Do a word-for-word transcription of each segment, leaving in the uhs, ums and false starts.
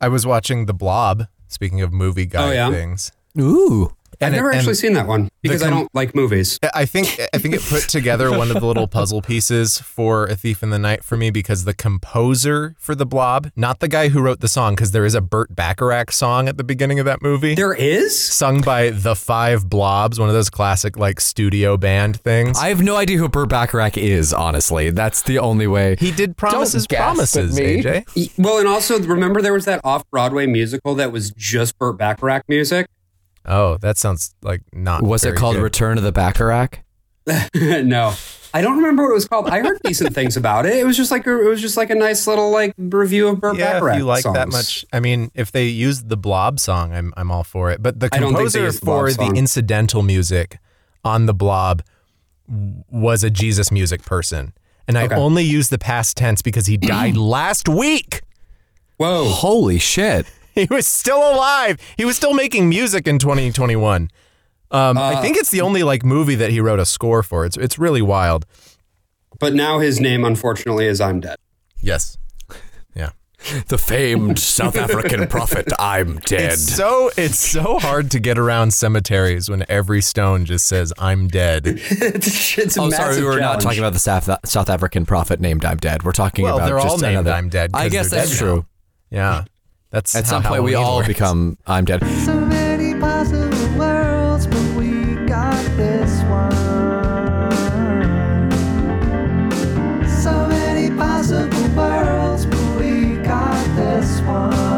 I was watching The Blob, speaking of movie guy oh, yeah? things. Ooh. I've And never it, actually seen that one because com- I don't like movies. I think I think it put together one of the little puzzle pieces for A Thief in the Night for me, because the composer for The Blob, not the guy who wrote the song, because there is a Burt Bacharach song at the beginning of that movie. There is? Sung by The Five Blobs, one of those classic like studio band things. I have no idea who Burt Bacharach is, honestly. That's the only way. He did Promises, Don't gasp Promises, at me. A J. Well, and also, remember there was that off-Broadway musical that was just Burt Bacharach music? Oh, that sounds like not Was it very called good. Return of the Bacharach? No. I don't remember what it was called. I heard decent things about it. It was just like a, it was just like a nice little like review of Burt Yeah, Bacharach if you like songs. that much. I mean, if they used the Blob song, I'm I'm all for it. But the I don't think they composer used the Blob for song. the incidental music on the Blob was a Jesus music person, and I Okay. only use the past tense because he died last week. Whoa. Holy shit. He was still alive. He was still making music in twenty twenty-one. Um, Uh, I think it's the only like movie that he wrote a score for. It's it's really wild. But now his name, unfortunately, is I'm Dead. Yes. Yeah. The famed South African prophet, I'm dead. It's so it's so hard to get around cemeteries when every stone just says "I'm dead." it's it's a Oh, massive sorry, we were not challenge. talking about the South, South African prophet named I'm Dead. We're talking Well, about they're all just named another. I'm Dead 'cause I guess they're that's dead true. Yeah. That's At how some point, we Halloween all works. become I'm Dead. So many possible worlds, but we got this one. So many possible worlds, but we got this one.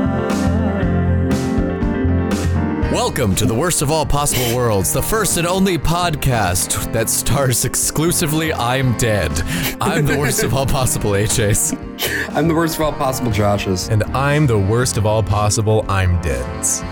Welcome to the Worst of All Possible Worlds, the first and only podcast that stars exclusively I'm Dead. I'm the worst of all possible H As. I'm the worst of all possible Joshes. And I'm the worst of all possible I'm deads.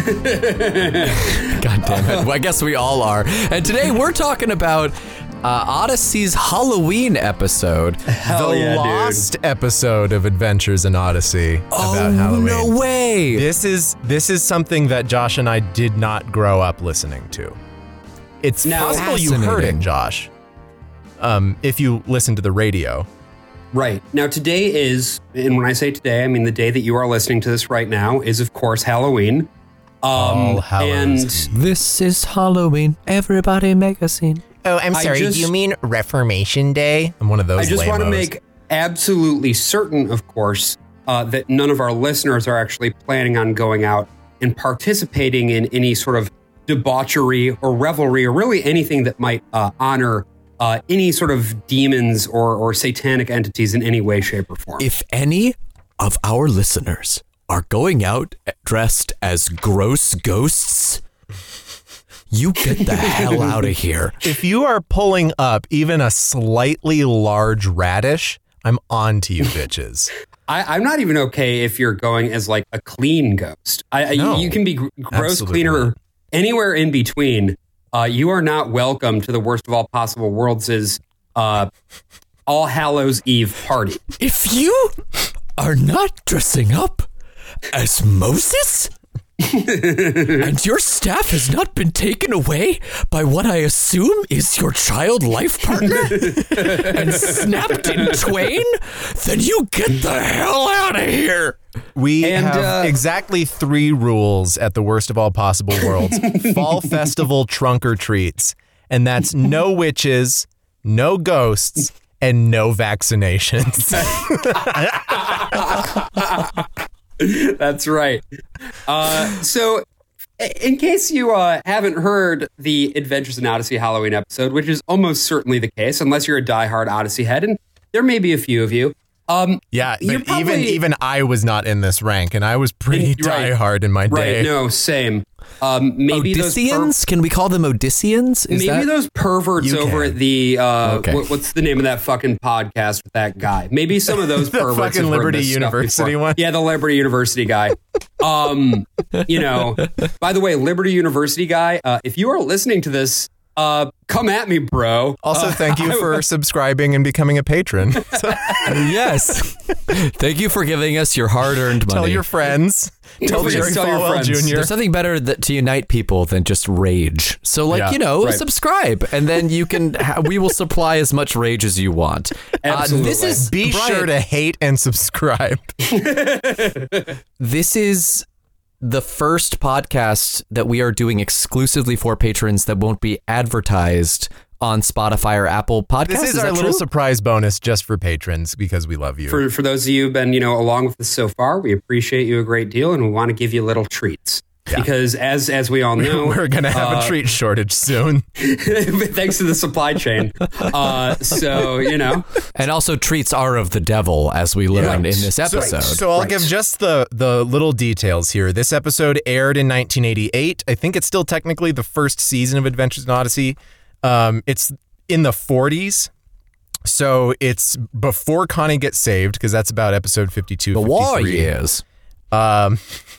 God damn it. Well, I guess we all are. And today we're talking about uh, Odyssey's Halloween episode. Hell the yeah, dude. lost episode of Adventures in Odyssey Oh, about Halloween. no way. This is this is something that Josh and I did not grow up listening to. It's Now- possible you heard it, Fascinating. Josh. Um, if you listen to the radio. Right. Now, today is, and when I say today, I mean the day that you are listening to this right now is, of course, Halloween. Um, All Hallows. and This is Halloween. Everybody make a scene. Oh, I'm I sorry, do you just- mean Reformation Day? I'm one of those I just want to lamos. make absolutely certain, of course, uh, that none of our listeners are actually planning on going out and participating in any sort of debauchery or revelry or really anything that might uh, honor uh, any sort of demons or, or satanic entities in any way, shape, or form. If any of our listeners are going out dressed as gross ghosts, you get the hell out of here. If you are pulling up even a slightly large radish, I'm on to you bitches. I, I'm not even okay if you're going as like a clean ghost. I, I- No, you can be gr- gross, absolutely cleaner, not. anywhere in between. Uh, you are not welcome to the worst of all possible worlds' is uh, All Hallows Eve party. If you are not dressing up as Moses, and your staff has not been taken away by what I assume is your child life partner and snapped in twain, then you get the hell out of here. We And, have uh, exactly three rules at the worst of all possible worlds. Fall festival trunk or treats. And that's no witches, no ghosts, and no vaccinations. That's right. Uh, so, in case you uh, haven't heard the Adventures in Odyssey Halloween episode, which is almost certainly the case, unless you're a diehard Odyssey head, and there may be a few of you. Um, Yeah, You're but even probably- even I was not in this rank, and I was pretty Right. diehard in my day. right? No, same. Um, maybe those per- Odysseans? Can we call them Odysseans? Is maybe that- those perverts You over can. at the uh, Okay. what, what's the name of that fucking podcast with that guy? Maybe some of those The perverts fucking have heard Liberty this stuff University before. one? Yeah, the Liberty University guy. Um, you know, by the way, Liberty University guy, uh, if you are listening to this, uh, come at me, bro. Also, Uh, thank you I- for subscribing and becoming a patron. So, Yes. Thank you for giving us your hard-earned money. tell your friends. Tell Please Jerry tell your Falwell friends. Junior There's nothing better that, to unite people than just rage. So, like, Yeah, you know, right. subscribe, and then you can. Ha- we will supply as much rage as you want. Absolutely. Uh, this is Be Brian, sure to hate and subscribe. This is the first podcast that we are doing exclusively for patrons that won't be advertised on Spotify or Apple Podcasts. This is, is our that little true? surprise bonus just for patrons because we love you. For for those of you who've been, you know, along with us so far, we appreciate you a great deal, and we want to give you little treats. Because as as we all know, We're going to have uh, a treat shortage soon. thanks to the supply chain. Uh, so, you know, And also, treats are of the devil, as we learned Right. in this episode. So I'll Right. give just the the little details here. This episode aired in nineteen eighty-eight. I think it's still technically the first season of Adventures in Odyssey. Um, it's in the forties. So it's before Connie gets saved, because that's about episode fifty-two. the war fifty-three. years. Um,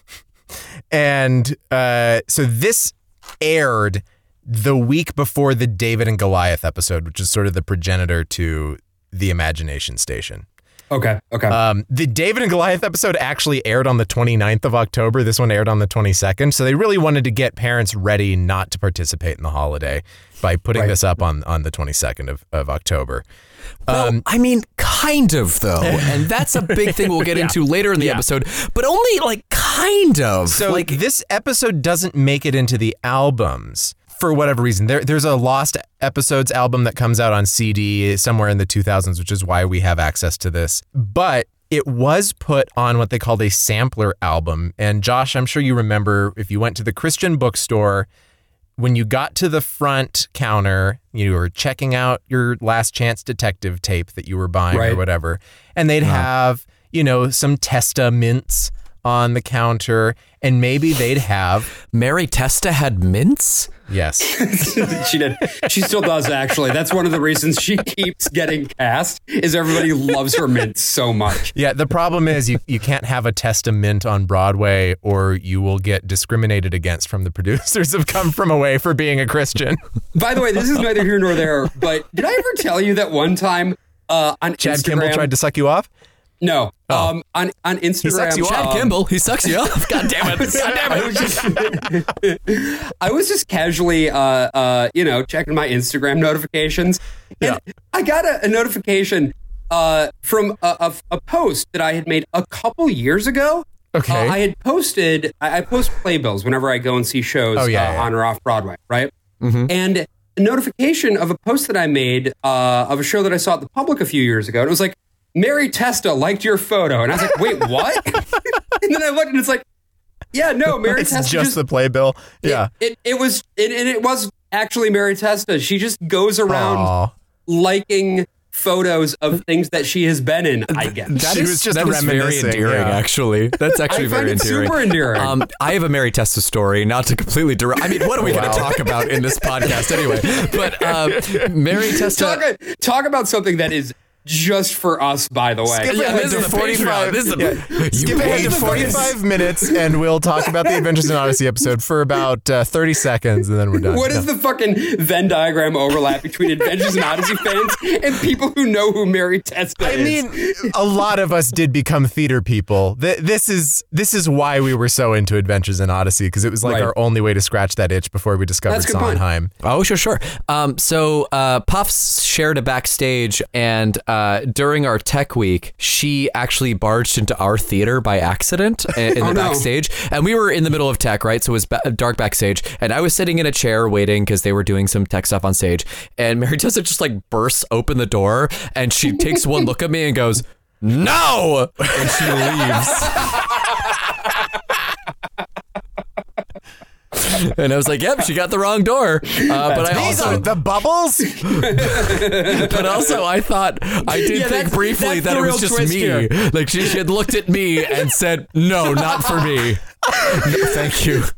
and uh, so this aired the week before the David and Goliath episode, which is sort of the progenitor to the Imagination Station. okay, okay. Um, the David and Goliath episode actually aired on the twenty-ninth of October. This one aired on the twenty-second. So they really wanted to get parents ready not to participate in the holiday by putting Right. this up on, on the twenty-second of, of October. Well, Um, I mean, kind of, though. And that's a big thing we'll get into later in the Yeah. episode, but only like kind of. So like, this episode doesn't make it into the albums for whatever reason. There, there's a Lost Episodes album that comes out on C D somewhere in the two thousands, which is why we have access to this. But it was put on what they called a sampler album. And Josh, I'm sure you remember if you went to the Christian bookstore, when you got to the front counter, you were checking out your Last Chance Detective tape that you were buying Right. or whatever, and they'd have, you know, some Testa mints on the counter, and maybe they'd have, Mary Testa had mints? yes, she did. She still does, actually. That's one of the reasons she keeps getting cast, is everybody loves her mint so much. yeah. The problem is you, you can't have a Testa mint on Broadway, or you will get discriminated against from the producers of Come From Away for being a Christian. By the way, this is neither here nor there, but did I ever tell you that one time uh, on Chad Instagram... Kimball tried to suck you off. No. Um, on, on Instagram... sucks you off. Chad um, Kimball, he sucks you off. God damn it. God damn I it. was just, I was just casually, uh, uh, you know, checking my Instagram notifications, and Yeah. I got a, a notification uh, from a, a, a post that I had made a couple years ago. Okay. Uh, I had posted, I, I post playbills whenever I go and see shows Oh, yeah, uh, yeah. on or off Broadway, right? And a notification of a post that I made uh, of a show that I saw at the Public a few years ago, and it was like, Mary Testa liked your photo. And I was like, wait, what? And then I looked and it's like, yeah, no, Mary It's Testa just, just, the playbill. Yeah. It, it, it was, it, and it was actually Mary Testa. She just goes around Aw. liking photos of things that she has been in, I guess. That She is- was just that is very reminiscing, endearing, yeah. actually. That's actually I very find it endearing. super endearing. Um, I have a Mary Testa story, not to completely derail. I mean, what are we going to talk about in this podcast anyway? But uh, Mary Testa. talk, talk about something that is just for us, by the way. Skip Yeah, ahead this to is the forty-five. Patreon. This is the- yeah. You Skip ahead paid to for forty-five minutes, and we'll talk about the Adventures in Odyssey episode for about uh, thirty seconds, and then we're done. What is the fucking Venn diagram overlap between Adventures in Odyssey fans and people who know who Mary Testa I is? mean, a lot of us did become theater people. Th- This is this is why we were so into Adventures in Odyssey, because it was like Right. our only way to scratch that itch before we discovered That's a good point. Sondheim. Oh, sure, sure. Um, so uh, Puffs shared a backstage, and uh, during our tech week, she actually barged into our theater by accident in, in Oh, the no. backstage. And we were in the middle of tech, right? So it was ba- dark backstage. And I was sitting in a chair waiting because they were doing some tech stuff on stage. And Mary Tessa just like bursts open the door, and she takes one look at me and goes, "No!" And she leaves. And I was like, "Yep, she got the wrong door." Uh, but I These also, are the bubbles. but also, I thought I did Yeah, think that's- briefly that's that the it was real just twist me. here. Like she, she had looked at me and said, "No, not for me." No, thank you.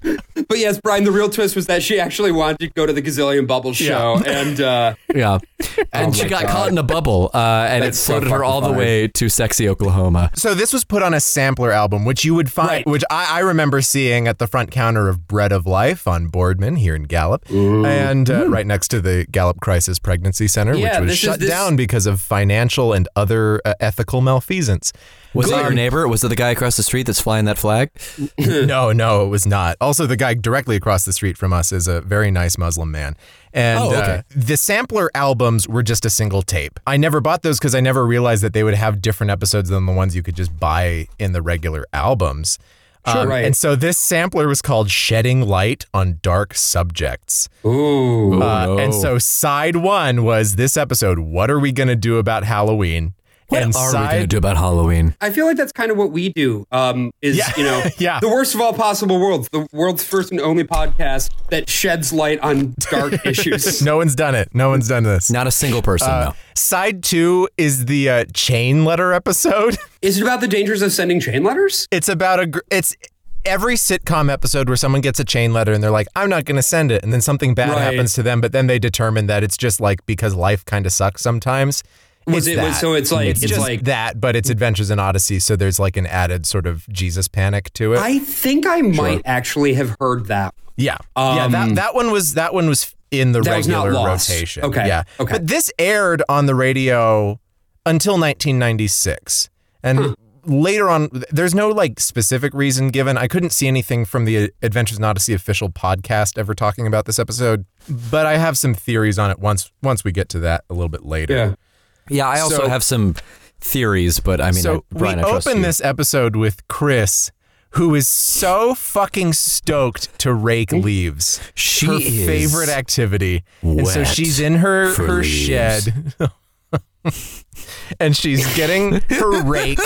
But yes, Brian, the real twist was that she actually wanted to go to the Gazillion Bubbles show, Yeah. and uh, Yeah. And Oh she my got God. caught in a bubble, uh, and That's it so floated her fucking all the funny. way to sexy Oklahoma. So this was put on a sampler album, which you would find, Right. which I, I remember seeing at the front counter of Bread of Life on Boardman here in Gallup, and uh, right next to the Gallup Crisis Pregnancy Center, Yeah, which was this is- shut this- down because of financial and other uh, ethical malfeasance. Was it Good. your neighbor? Was it the guy across the street that's flying that flag? no, no, it was not. Also, the guy directly across the street from us is a very nice Muslim man. And Oh, okay. uh, the sampler albums were just a single tape. I never bought those because I never realized that they would have different episodes than the ones you could just buy in the regular albums. Sure, right. And so this sampler was called Shedding Light on Dark Subjects. ooh, Uh, no. And so side one was this episode, What Are We Going to Do About Halloween? What and are we side going to do about Halloween? I feel like that's kind of what we do. Um, is Yeah. you know, Yeah. the worst of all possible worlds, the world's first and only podcast that sheds light on dark issues. No one's done it. No one's done this. Not a single person, Uh, no. Side two is the uh, chain letter episode. Is it about the dangers of sending chain letters? It's about a. gr- It's every sitcom episode where someone gets a chain letter and they're like, "I'm not going to send it," and then something bad Right. happens to them, but then they determine that it's just like because life kind of sucks sometimes. Was It's it- that. so it's like- it's, it's just like- that, but it's Adventures in Odyssey, so there's like an added sort of Jesus panic to it. I think I might actually have heard that. Yeah, yeah. Um, That that one was that one was in the That was not regular lost. rotation. Okay, yeah. okay. But this aired on the radio until nineteen ninety-six, and later on, there's no like specific reason given. I couldn't see anything from the Adventures in Odyssey official podcast ever talking about this episode, but I have some theories on it. Once once we get to that a little bit later. Yeah. Yeah, I also So- have some theories, but I mean, so I, Brian, we I trust open you. this episode with Chris, who is so fucking stoked to rake leaves. She her is favorite activity. And so wet she's in her for her leaves. shed. And she's getting her rake.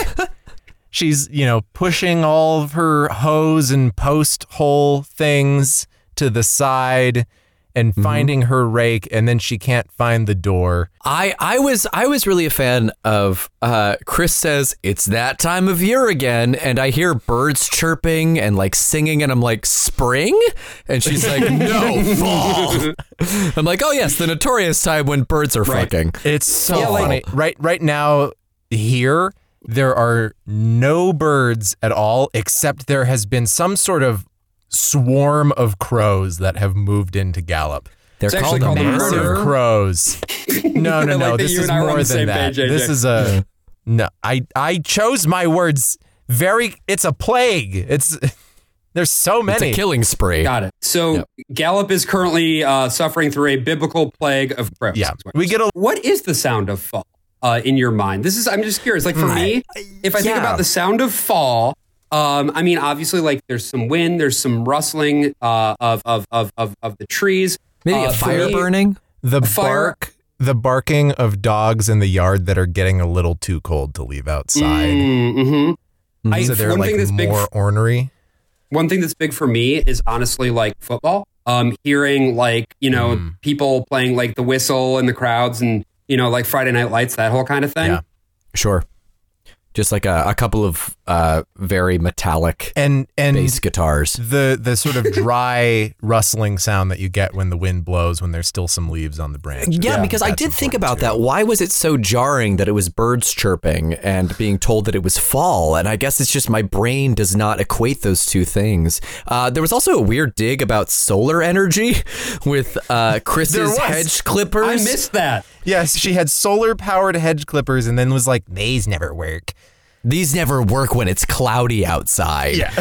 She's, you know, pushing all of her hose and post hole things to the side and Mm-hmm. finding her rake, and then she can't find the door. I, I was I was really a fan of uh, Chris says it's that time of year again, and I hear birds chirping and like singing, and I'm like, spring? And she's like, no, fall. I'm like, oh yes, the notorious time when birds are Right. fucking. It's so Yeah, like- funny. Right right now here there are no birds at all, except there has been some sort of swarm of crows that have moved into Gallup. They're It's called actually a called a Massive murder. crows. No, no, I no. like that This you is and I were on more the than same that. page, A J. This is a no. I I chose my words very. It's a plague. It's there's so It's many. a killing spree. Got it. So Yep. Gallup is currently uh, suffering through a biblical plague of crows. Yeah, we get a What is the sound of fall uh, in your mind? This is, I'm just curious. Like for me, if I think yeah. about the sound of fall, um, I mean, obviously, like there's some wind, there's some rustling uh, of, of, of, of, of the trees. Maybe Uh, a for fire me- burning. the fire- bark. The barking of dogs in the yard that are getting a little too cold to leave outside. Mm-hmm. I, So they're one like thing that's big more ornery. One thing that's big for me is honestly like football. Um, hearing like, you know, Mm. people playing like the whistle in the crowds and, you know, like Friday Night Lights, that whole kind of thing. Yeah. Sure. Just like a, a couple of uh, very metallic And and bass guitars. the the sort of dry rustling sound that you get when the wind blows when there's still some leaves on the branch. Yeah, because I That's did think important, about too. that. Why was it so jarring that it was birds chirping and being told that it was fall? And I guess it's just my brain does not equate those two things. Uh, there was also a weird dig about solar energy with uh, There Chris's was. hedge clippers. I missed that. Yes, she had solar powered hedge clippers and then was like, these never work. These never work when it's cloudy outside. Yeah.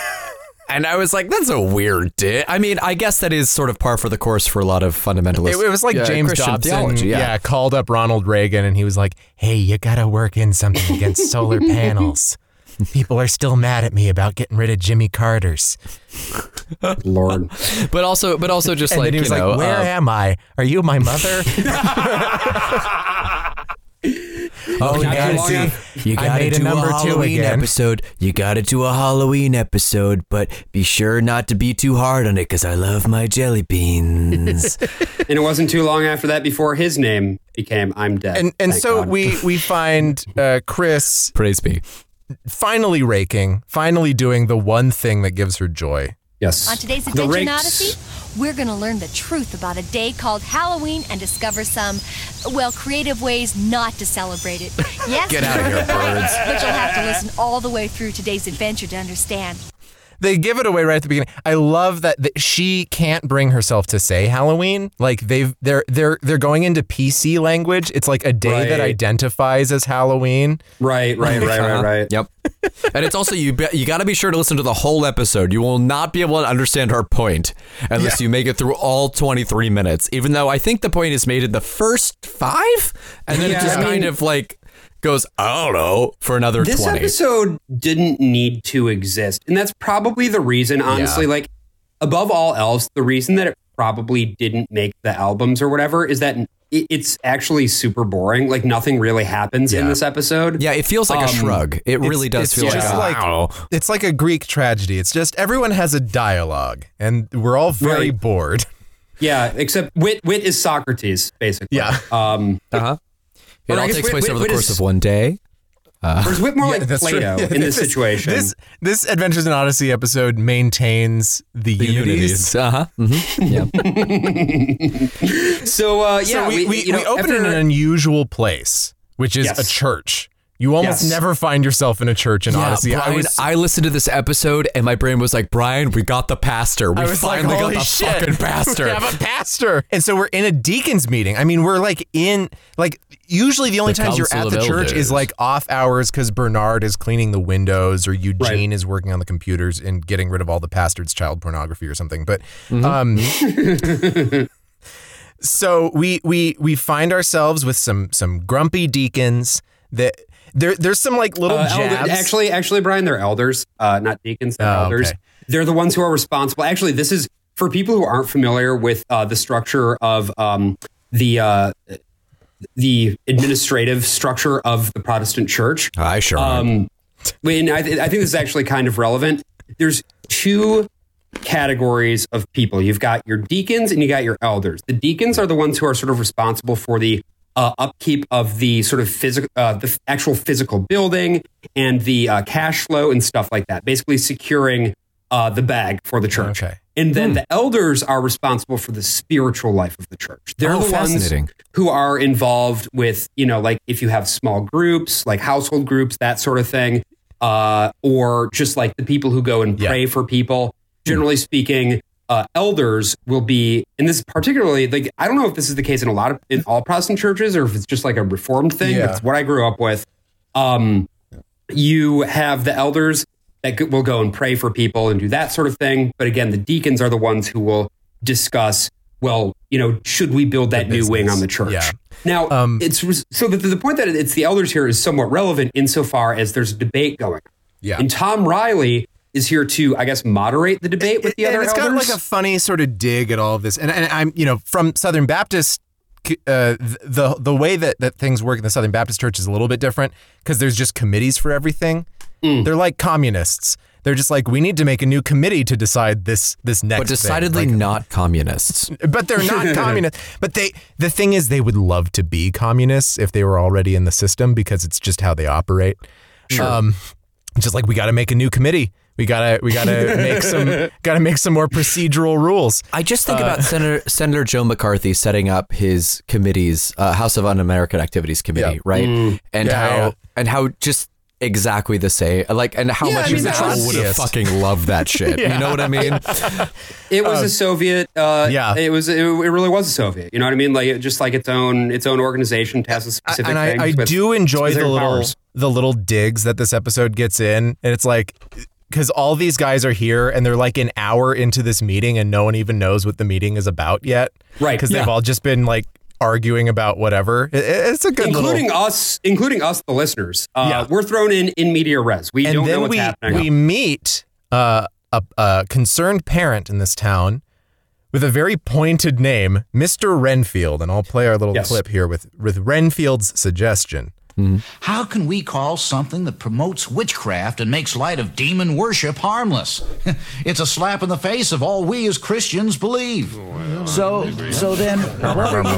And I was like, that's a weird dig. I mean, I guess that is sort of par for the course for a lot of fundamentalists. It, it was like uh, James Christian Dobson theology, yeah. called up Ronald Reagan and he was like, hey, you got to work in something against solar panels. People are still mad at me about getting rid of Jimmy Carter's. Lord. But also, but also just And like, then he was you know, like, where uh, am I? Are you my mother? Oh, Not yeah, too long see, after- You I gotta made a do number a two Halloween again. episode. You gotta do a Halloween episode, but be sure not to be too hard on it because I love my jelly beans. And it wasn't too long after that before his name became I'm Dead. And and Thank so God. we we find uh, Chris Praise be. finally raking, finally doing the one thing that gives her joy. Yes. On today's The Adventure in rakes- Odyssey, we're going to learn the truth about a day called Halloween and discover some, well, creative ways not to celebrate it. Yes, Get out of here, birds. but you'll have to listen all the way through today's adventure to understand. They give it away right at the beginning. I love that, that she can't bring herself to say Halloween. Like they've they're they're they're going into P C language. It's like a day that Right. identifies as Halloween. Right, right, right, right, right. Yep. And it's also, you be, you got to be sure to listen to the whole episode. You will not be able to understand her point unless Yeah. you make it through all twenty-three minutes, even though I think the point is made in the first five. And then Yeah, it just I kind mean- of like goes, I don't know, for another This twenty. episode didn't need to exist. And that's probably the reason, honestly, Yeah. like above all else, the reason that it probably didn't make the albums or whatever is that it, it's actually super boring. Like nothing really happens in Yeah. this episode. Yeah, it feels like a Um, shrug. It really It's- does it's feel just like, like I don't know. it's like a Greek tragedy. It's just everyone has a dialogue, and we're all very Right. bored. Yeah, except Wit Wit is Socrates, basically. Yeah. Um, Uh-huh. It Or I all guess takes Whit- place Whit- over the Whit course is- of one day. or is Whit more like that's true. Plato Yeah, in this situation? This this Adventures in Odyssey episode maintains the, The unities. unities. Uh-huh. Mm-hmm. Yeah. so, uh, yeah, so we, we, you know, we open after- in an unusual place, which is Yes. a church. You almost Yes. never find yourself in a church in Yeah, Odyssey. Brian, I was I listened to this episode and my brain was like, Brian, we got the pastor. We I was like, finally holy got the shit, fucking pastor. We have a pastor. And so we're in a deacon's meeting. I mean, we're like in, like, usually the only The times you're Council at of the church Elders. is like off hours because Bernard is cleaning the windows or Eugene is working on the computers and getting rid of all the pastor's child pornography or something. But, um, so we, we, we find ourselves with some, some grumpy deacons that there, there's some like little Uh, elder- jabs. actually, actually, Brian, they're elders, uh, not deacons. They're Oh, elders. okay. They're the ones who are responsible. Actually, this is for people who aren't familiar with uh, the structure of um, the uh, the administrative structure of the Protestant Church. I sure am. Um, when I, th- I think this is actually kind of relevant. There's two categories of people. You've got your deacons and you got your elders. The deacons are the ones who are sort of responsible for the uh, upkeep of the sort of physical, uh, the actual physical building and the uh, cash flow and stuff like that. Basically securing uh, the bag for the church. Okay. And then the elders are responsible for the spiritual life of the church. They're Oh, the ones fascinating. who are involved with, you know, like if you have small groups, like household groups, that sort of thing, uh, or just like the people who go and Yeah. pray for people. Generally speaking, uh, elders will be, and this is particularly like, I don't know if this is the case in a lot of, in all Protestant churches or if it's just like a Reformed thing. Yeah. But it's what I grew up with. Um, you have the elders that go- will go and pray for people and do that sort of thing. But again, the deacons are the ones who will discuss, well, you know, should we build that new wing business. on the church? Yeah. Now, Um, it's res- so that the point that it's the elders here is somewhat relevant insofar as there's a debate going. Yeah. And Tom Riley is here to, I guess, moderate the debate with the and other it's elders. got like a funny sort of dig at all of this. And, and I'm, you know, from Southern Baptist, uh, the the way that, that things work in the Southern Baptist Church is a little bit different because there's just committees for everything. Mm. They're like communists. They're just like, we need to make a new committee to decide this this next But thing. decidedly Like, not communists. but they're not communists. But they, the thing is, they would love to be communists if they were already in the system because it's just how they operate. Sure. Um, just like we got to make a new committee. We gotta we gotta make some gotta make some more procedural rules. I just think about Senator Senator Joe McCarthy setting up his committees, uh, House of Un-American Activities Committee, Yeah. right? Mm. And Yeah, how yeah. and how just exactly the same, like, and how Yeah, much I mean, of the Joe would have Trotskyist. fucking loved that shit. You know what I mean? It was a Soviet. Uh, yeah. it was. It, it really was a Soviet. You know what I mean? Like it, just like its own its own organization tests specific and I, things. I with do enjoy the specific little powers. the little digs that this episode gets in, and it's like because all these guys are here and they're like an hour into this meeting and no one even knows what the meeting is about yet, Right, Because they've yeah. all just been like arguing about whatever. It, it's a good including little. us, including us, the listeners. Uh, Yeah. We're thrown in in media res. We And don't know then what's we happening. we meet uh, a, a concerned parent in this town with a very pointed name, Mister Renfield, and I'll play our little Yes. clip here with with Renfield's suggestion. How can we call something that promotes witchcraft and makes light of demon worship harmless? It's a slap in the face of all we as Christians believe. So, so then, what are you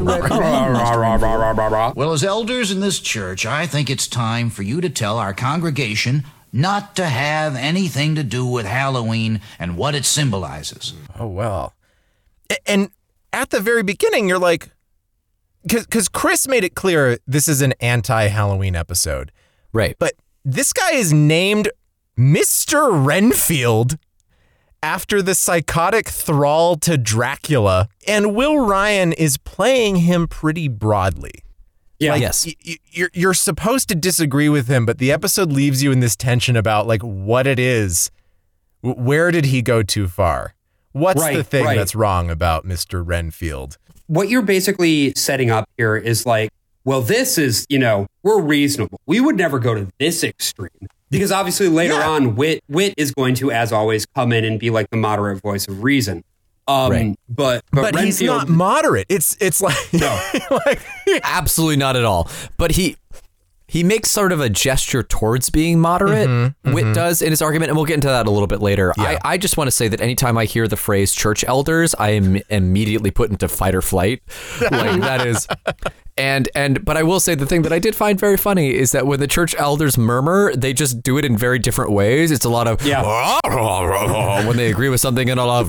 recommending? Well, as elders in this church, I think it's time for you to tell our congregation not to have anything to do with Halloween and what it symbolizes. Oh, well. A- And at the very beginning, you're like, because Chris made it clear this is an anti-Halloween episode. Right. But this guy is named Mister Renfield after the psychotic thrall to Dracula, and Will Ryan is playing him pretty broadly. Yeah. Like, Yes. y- y- you're, you're supposed to disagree with him, but the episode leaves you in this tension about like what it is. W- Where did he go too far? What's Right, the thing right. that's wrong about Mister Renfield? What you're basically setting up here is like, well, this is, you know, we're reasonable. We would never go to this extreme. Because obviously later Yeah. on, Wit Wit is going to, as always, come in and be like the moderate voice of reason. Um, Right. But but, But he's Renfield, not moderate. It's it's like, No. like Absolutely not at all. But he he makes sort of a gesture towards being moderate. Mm-hmm, Wit does in his argument, and we'll get into that a little bit later. Yeah. I, I just want to say that anytime I hear the phrase church elders, I am immediately put into fight or flight. Like that is and and but I will say the thing that I did find very funny is that when the church elders murmur, they just do it in very different ways. It's a lot of Yeah. when they agree with something, and a lot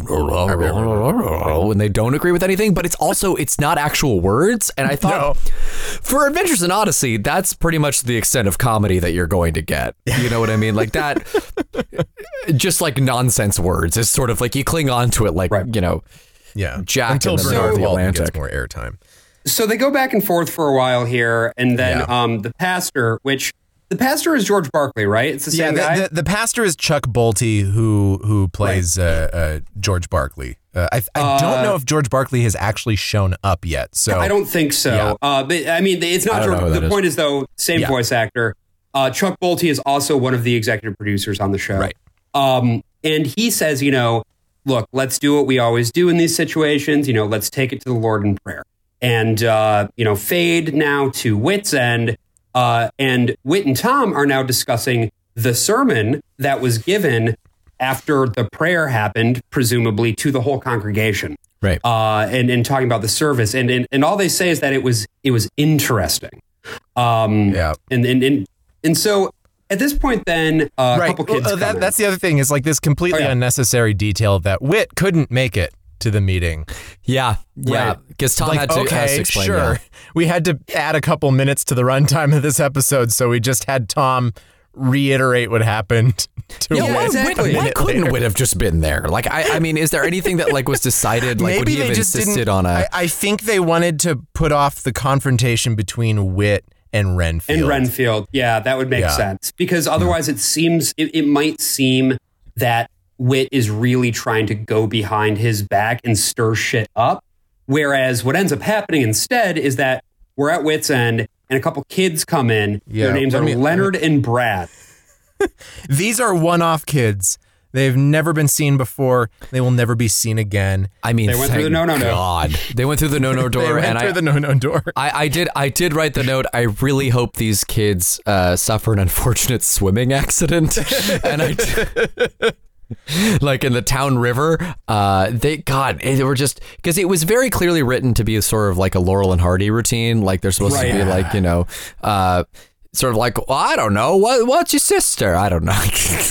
of when they don't agree with anything. But it's also it's not actual words. And I thought No. for Adventures in Odyssey, that's pretty much the extent of comedy that you're going to get. You know what I mean? Like that, just like nonsense words. It's sort of like you cling on to it, like Right. you know. yeah. Jack Until in the Bernard middle of the Walton Atlantic. gets more airtime. So they go back and forth for a while here, and then Yeah. um, the pastor, which the pastor is George Barkley, right? It's the Yeah, same the, guy. the, the pastor is Chuck Bolte, who who plays uh, uh, George Barkley. Uh, I, I don't Uh, know if George Barkley has actually shown up yet. So I don't think so. Yeah. Uh, but I mean, it's I not don't know George. who The that point is, though, same Yeah. voice actor. Uh, Chuck Bolte is also one of the executive producers on the show. Right. Um, and he says, you know, look, let's do what we always do in these situations. You know, let's take it to the Lord in prayer. And, uh, you know, fade now to Wit's End. Uh, and Wit and Tom are now discussing the sermon that was given after the prayer happened, presumably to the whole congregation. Right. Uh, and, and talking about the service. And, and and all they say is that it was it was interesting. Um, Yeah. And, and, and, and so at this point, then uh, a right. couple kids Well, uh, come that, in. that's the other thing is like this completely Oh, yeah. unnecessary detail that Wit couldn't make it to the meeting. Yeah. Yeah. Right. Because Tom Like, had to, has okay, to explain. sure. Yeah. We had to add a couple minutes to the runtime of this episode, so we just had Tom reiterate what happened. To Yeah, Wit why, exactly. why a minute couldn't later. Wit have just been there? Like, I, I mean, is there anything that like was decided? Like, would Maybe he have they just insisted didn't. on a? I, I think they wanted to put off the confrontation between Wit and Renfield. And Renfield, yeah, that would make Yeah. sense because otherwise it seems it, it might seem that Wit is really trying to go behind his back and stir shit up. Whereas what ends up happening instead is that we're at Wit's End and a couple kids come in. Yeah, Their names let are me- Leonard and Brad. These are one-off kids. They've never been seen before. They will never be seen again. I mean, They went through thank the no-no-no. God, they went through the no no They door, went and through I, the no-no door. I, I did, I did write the note. I really hope these kids uh, suffer an unfortunate swimming accident, and I. d- Like in the town river, uh, they God, they were just because it was very clearly written to be a sort of like a Laurel and Hardy routine. Like they're supposed Right. to be like you know, uh, sort of like well, I don't know what what's your sister? I don't know.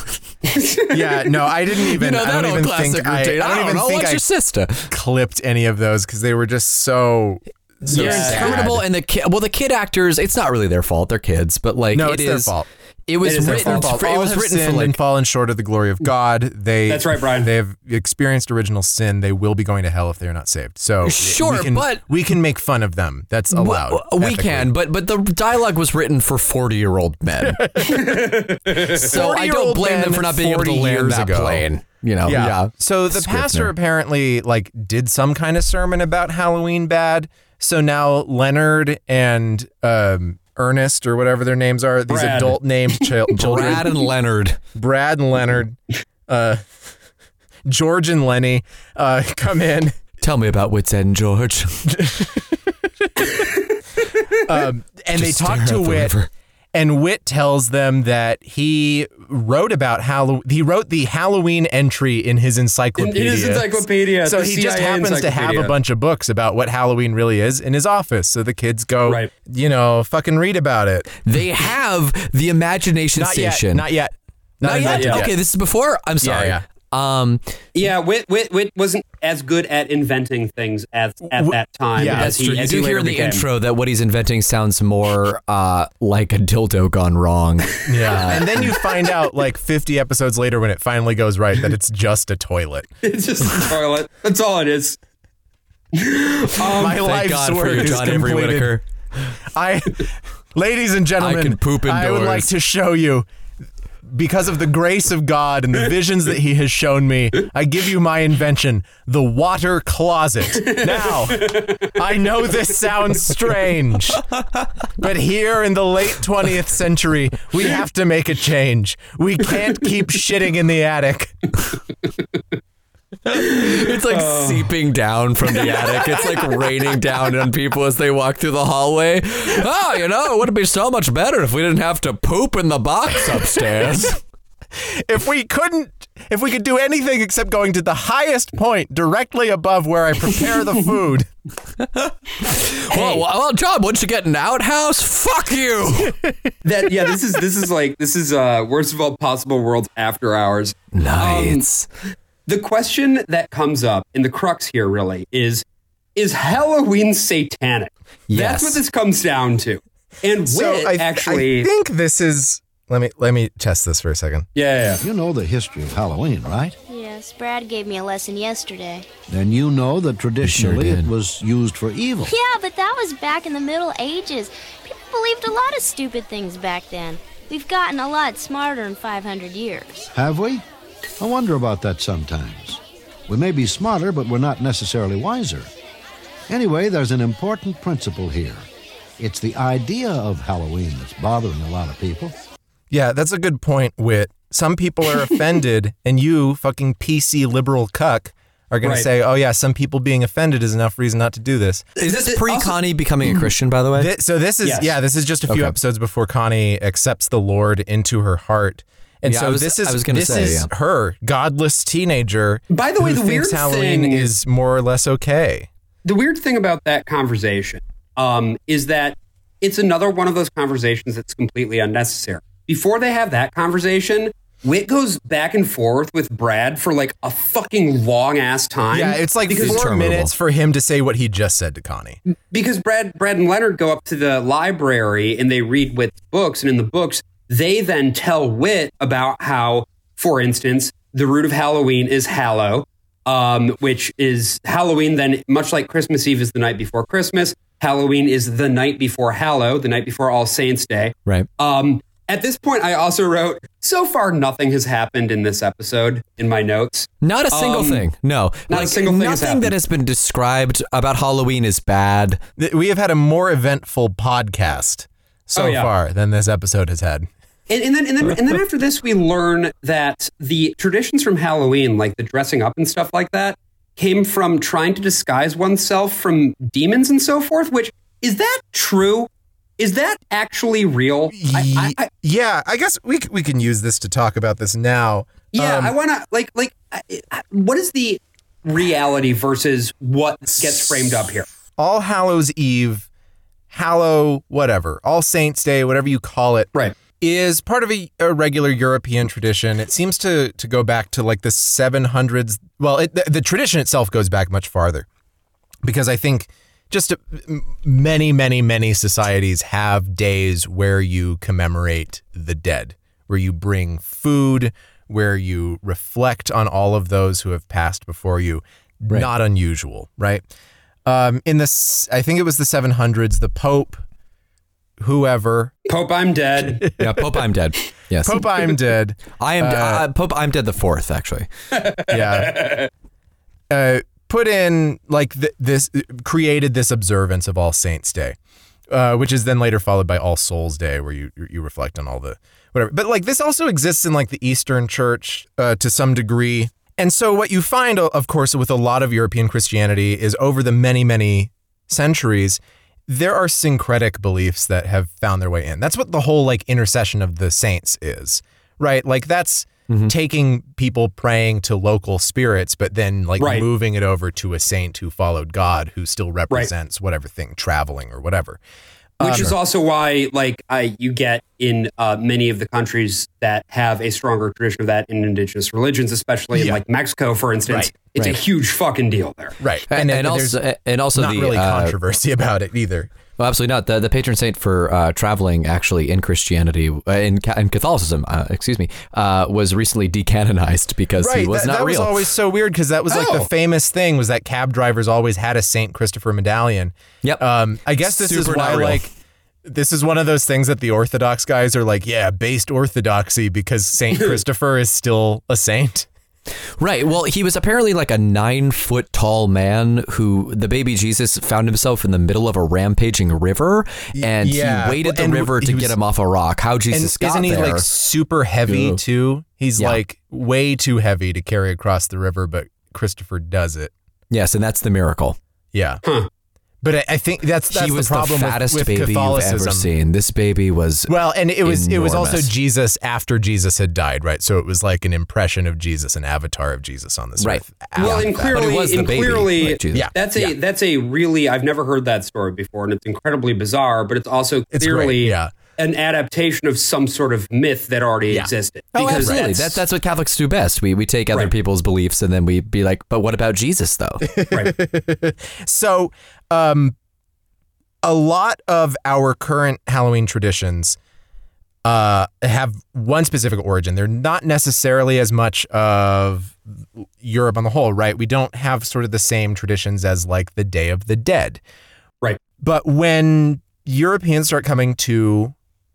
Yeah, no, I didn't even. you know I that don't old even classic think. I, I routine. don't, I don't even know think what's I your sister. clipped any of those because they were just so. so They're Yeah. sad. interminable, and the ki- well, the kid actors. It's not really their fault. They're kids, but like No, it it's their is- fault. It was It is their written. fault. For, it All was have written for sinned and like fallen short of the glory of God. They That's right, Brian. They have experienced original sin. They will be going to hell if they are not saved. So Sure, we can, but- we can make fun of them. That's allowed. Well, we ethically. can, but but the dialogue was written for forty-year-old men, so I don't forty-year-old blame them for men not being able to forty land years that ago. plane. You know, Yeah. yeah. So the Scrivener. pastor apparently like did some kind of sermon about Halloween bad. So now Leonard and um, Ernest or whatever their names are, these Brad. adult named chil- children, Brad and Leonard. Brad and Leonard, uh, George and Lenny, uh, come in. Tell me about Wit's End, George. Um, and they Just talk stare to out the Wit, river. and Wit tells them that he wrote about Halloween. He wrote the Halloween entry in his In, encyclopedia. in his encyclopedia. So the he just C I A happens to have a encyclopedia. bunch of books about what Halloween really is in his office. So the kids go, Right. you know, fucking read about it. They have the imagination Not station. yet. Not yet. Not yet? yet. Okay, this is before? I'm sorry. Yeah, Um, Yeah, Whit, Whit, Whit wasn't as good at inventing things as at that time. Yeah, as that's true. he, You as do he hear later in the became. intro that what he's inventing sounds more uh, like a dildo gone wrong. Yeah. And then you find out like fifty episodes later when it finally goes right that it's just a toilet. It's just a toilet. That's all it is. My Thank life's God work for you, is John Avery completed. Whitaker. I, ladies and gentlemen, I can poop I would indoors. like to show you, because of the grace of God and the visions that He has shown me, I give you my invention, the water closet. Now, I know this sounds strange, but here in the late twentieth century, we have to make a change. We can't keep shitting in the attic. It's like seeping down from the attic. It's like raining down on people as they walk through the hallway. Oh, you know, it would be so much better if we didn't have to poop in the box upstairs. If we couldn't, if we could do anything except going to the highest point directly above where I prepare the food. Well, well, John, once you get an outhouse, fuck you. That yeah, this is this is like this is uh worst of all possible worlds after hours. Nice. Um, the question that comes up, and the crux here really is: is Halloween satanic? Yes. That's what this comes down to. And Whit So I, actually, I think this is. Let me let me test this for a second. yeah, yeah, You know the history of Halloween, right? Yes, Brad gave me a lesson yesterday. Then you know that traditionally did. it was used for evil. Yeah, but that was back in the Middle Ages. People believed a lot of stupid things back then. We've gotten a lot smarter in five hundred years. Have we? I wonder about that sometimes. We may be smarter, but we're not necessarily wiser. Anyway, there's an important principle here. It's the idea of Halloween that's bothering a lot of people. Yeah, that's a good point, Whit. Some people are offended, and you, fucking P C liberal cuck, are going Right. to say, oh yeah, some people being offended is enough reason not to do this. Is this it pre also- Connie becoming a Christian, by the way? Thi- so this is, Yes. yeah, this is just a few Okay. episodes before Connie accepts the Lord into her heart. And Yeah, so I was- this is I was gonna this say, is yeah. her, godless teenager. By the way, who the thinks weird Halloween thing- is more or less okay. the weird thing about that conversation um, is that it's another one of those conversations that's completely unnecessary. Before they have that conversation, Whit goes back and forth with Brad for like a fucking long ass time. Yeah, it's like because, four terminable. minutes for him to say what he just said to Connie. because Brad, Brad and Leonard go up to the library and they read Whit's books, and in the books they then tell Whit about how, for instance, the root of Halloween is hallow, um, which is Halloween. Then, much like Christmas Eve is the night before Christmas, Halloween is the night before Hallow, the night before All Saints Day. Right. Um, at this point, I also wrote, so far nothing has happened in this episode in my notes. Not a single Um, thing. No. not a single thing has Nothing happened. that has been described about Halloween is bad. Th- We have had a more eventful podcast so Oh, yeah. far than this episode has had. And, and then, and then, and then after this, we learn that the traditions from Halloween, like the dressing up and stuff like that, came from trying to disguise oneself from demons and so forth. Which is that true? Is that actually real? I, I, I, Yeah, I guess we c- we can use this to talk about this now. yeah, Um, I want to like like I, I- what is the reality versus what gets framed up here? All Hallows Eve, Hallow, whatever, All Saints Day, whatever you call it, Right. is part of a, a regular European tradition. It seems to to go back to like the seven hundreds. Well, it, the, the tradition itself goes back much farther, because I think just a, m- many, many, many societies have days where you commemorate the dead, where you bring food, where you reflect on all of those who have passed before you. Not unusual, right? Um, in this, I think it was the seven hundreds, the Pope, whoever, Pope, I'm dead. Yeah, Pope, I'm dead. Yes. Pope I'm dead. I am uh, Pope, I'm dead the fourth, actually. Yeah. Uh, put in like th- this, created this observance of All Saints Day, uh, which is then later followed by All Souls Day, where you you reflect on all the whatever. But like this also exists in like the Eastern Church uh, to some degree. And so what you find, of course, with a lot of European Christianity is over the many, many centuries, there are syncretic beliefs that have found their way in. That's what the whole like intercession of the saints is, right? Like that's taking people praying to local spirits, but then like Right. moving it over to a saint who followed God, who still represents whatever thing, traveling or whatever. Which is also why, like, I you get in uh, many of the countries that have a stronger tradition of that in indigenous religions, especially in Yeah. like Mexico, for instance. Right. It's Right. a huge fucking deal there. Right. And, then and there's also, and also not the really uh, controversy about it either. well, absolutely not. The the patron saint for uh, traveling, actually, in Christianity, uh, in, Ca- in Catholicism, uh, excuse me, uh, was recently decanonized because he was that, not that real. was always so weird because that was like Oh. the famous thing was that cab drivers always had a Saint Christopher medallion. Yep. Um, I guess this is Super why not real. like this is one of those things that the Orthodox guys are like, yeah, based orthodoxy because Saint Christopher is still a saint. Right. Well, he was apparently like a nine foot tall man who the baby Jesus found himself in the middle of a rampaging river, and yeah. he waded Well, the and river he to was- get him off a rock. How And Jesus got isn't he there? like super heavy Yeah. too? He's Yeah. like way too heavy to carry across the river, but Christopher does it. Yes, and that's the miracle. Yeah. Huh. But I, I think that's that's he was the problem the with- fattest with, baby you've Catholicism. ever seen. This baby was Well, and it was it was also enormous. Jesus after Jesus had died, right? So it was like an impression of Jesus, an avatar of Jesus on this Right. earth. Well, after and that. But it clearly, was the and baby, clearly, like Jesus. Yeah. that's a Yeah. that's a really I've never heard that story before, and it's incredibly bizarre. But it's also It's clearly great, yeah. an adaptation of some sort of myth that already Yeah. existed. Oh, Because absolutely. that's- That, that's what Catholics do best. We we take other Right. people's beliefs and then we be like, but what about Jesus, though? right. So, um, a lot of our current Halloween traditions uh, have one specific origin. They're not necessarily as much of Europe on the whole, right? We don't have sort of the same traditions as like the Day of the Dead. Right. But when Europeans start coming to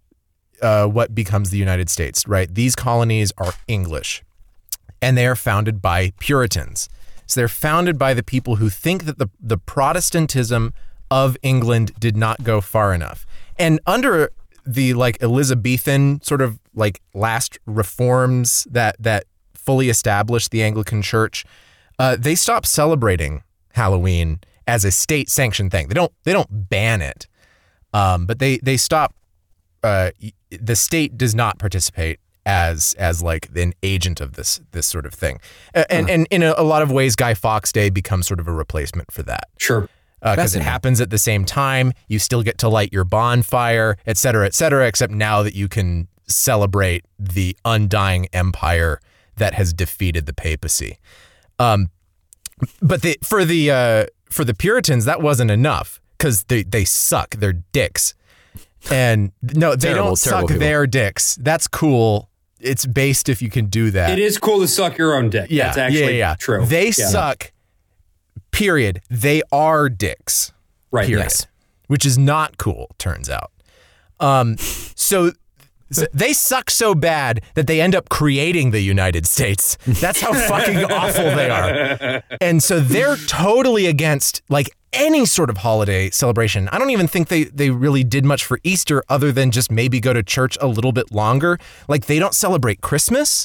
uh, what becomes the United States, right? These colonies are English and they are founded by Puritans. So they're founded by the people who think that the, the Protestantism of England did not go far enough. And under the like Elizabethan sort of like last reforms that that fully established the Anglican Church, uh, they stopped celebrating Halloween as a state sanctioned thing. They don't they don't ban it, um, but they they stop. Uh, the state does not participate as as like an agent of this this sort of thing, uh, and and in a, a lot of ways, Guy Fawkes Day becomes sort of a replacement for that. Sure. Because it Fascinating. happens at the same time. You still get to light your bonfire, et cetera, et cetera, except now that you can celebrate the undying empire that has defeated the papacy. Um, but the, for the uh, for the Puritans, that wasn't enough because they, they suck. They're dicks. And no, they Terrible, don't terrible suck people. their dicks. That's cool. It's based if you can do that. It is cool to suck your own dick. Yeah, That's actually yeah, yeah. true. They Yeah. suck. Period. They are dicks. Right. Period. Yes. Which is not cool, turns out. Um, so, so they suck so bad that they end up creating the United States. That's how fucking awful they are. And so they're totally against like any sort of holiday celebration. I don't even think they they really did much for Easter other than just maybe go to church a little bit longer. Like they don't celebrate Christmas.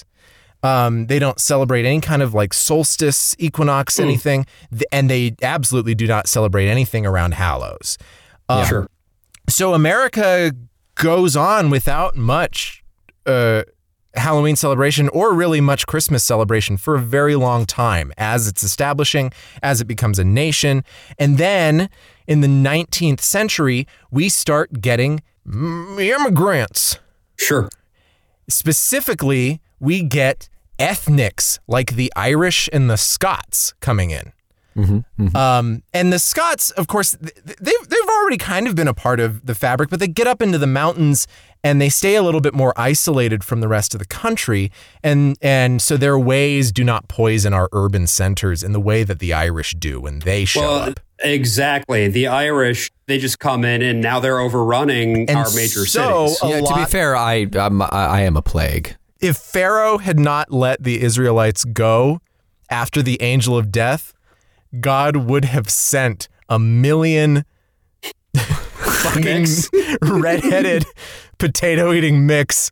Um, they don't celebrate any kind of like solstice, equinox, anything. Th- And they absolutely do not celebrate anything around Hallows. Um, Sure. So America goes on without much uh, Halloween celebration or really much Christmas celebration for a very long time as it's establishing, as it becomes a nation. And then in the nineteenth century, we start getting mm, immigrants. Sure. Specifically, we get ethnics like the Irish and the Scots coming in. Um, and the Scots, of course, th- they've they've already kind of been a part of the fabric, but they get up into the mountains and they stay a little bit more isolated from the rest of the country, and and so their ways do not poison our urban centers in the way that the Irish do when they show Well, up. exactly. The Irish, they just come in and now they're overrunning And our major so, cities. a Yeah, to be lot- fair, I I'm, I I am a plague. If Pharaoh had not let the Israelites go after the angel of death, God would have sent a million fucking Mix. redheaded potato eating mix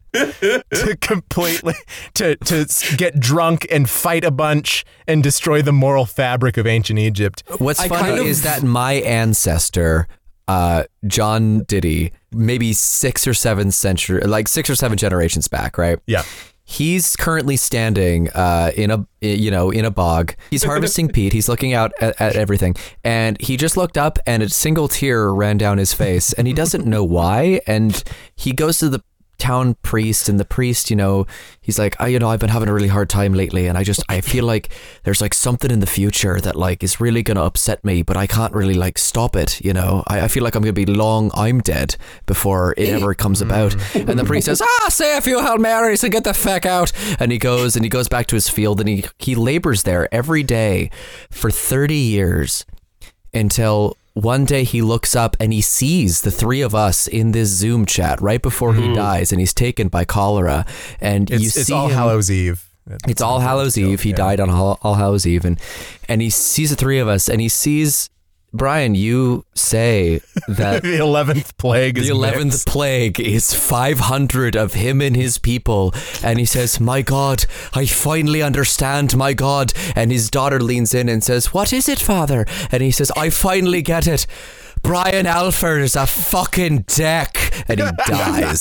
to completely to to get drunk and fight a bunch and destroy the moral fabric of ancient Egypt. What's I funny kind of- is that my ancestor, uh, John Diddy, maybe six or seven century, like six or seven generations back, right? Yeah. He's currently standing uh, in a you know in a bog. He's harvesting peat. He's looking out at, at everything, and he just looked up, and a single tear ran down his face, and he doesn't know why. And he goes to the town priest, and the priest, you know, he's like, I, you know, I've been having a really hard time lately, and I just I feel like there's like something in the future that like is really gonna upset me, but I can't really like stop it. You know, I, I feel like I'm gonna be long I'm dead before it ever comes about. And the priest says, ah, say a few Hail Marys and get the feck out. And he goes and he goes back to his field, and he he labors there every day for thirty years until one day he looks up and he sees the three of us in this Zoom chat right before he mm. dies, and he's taken by cholera. And it's, you it's see All him, Hallows Eve. It's, it's All Hallows Eve. He yeah. died on All, All Hallows Eve, and and he sees the three of us, and he sees Brian. You say that the eleventh plague. Is the eleventh mixed. plague is five hundred of him and his people, and he says, "My God, I finally understand, my God." And his daughter leans in and says, "What is it, Father?" And he says, "I finally get it. Brian Alford is a fucking dick," and he dies.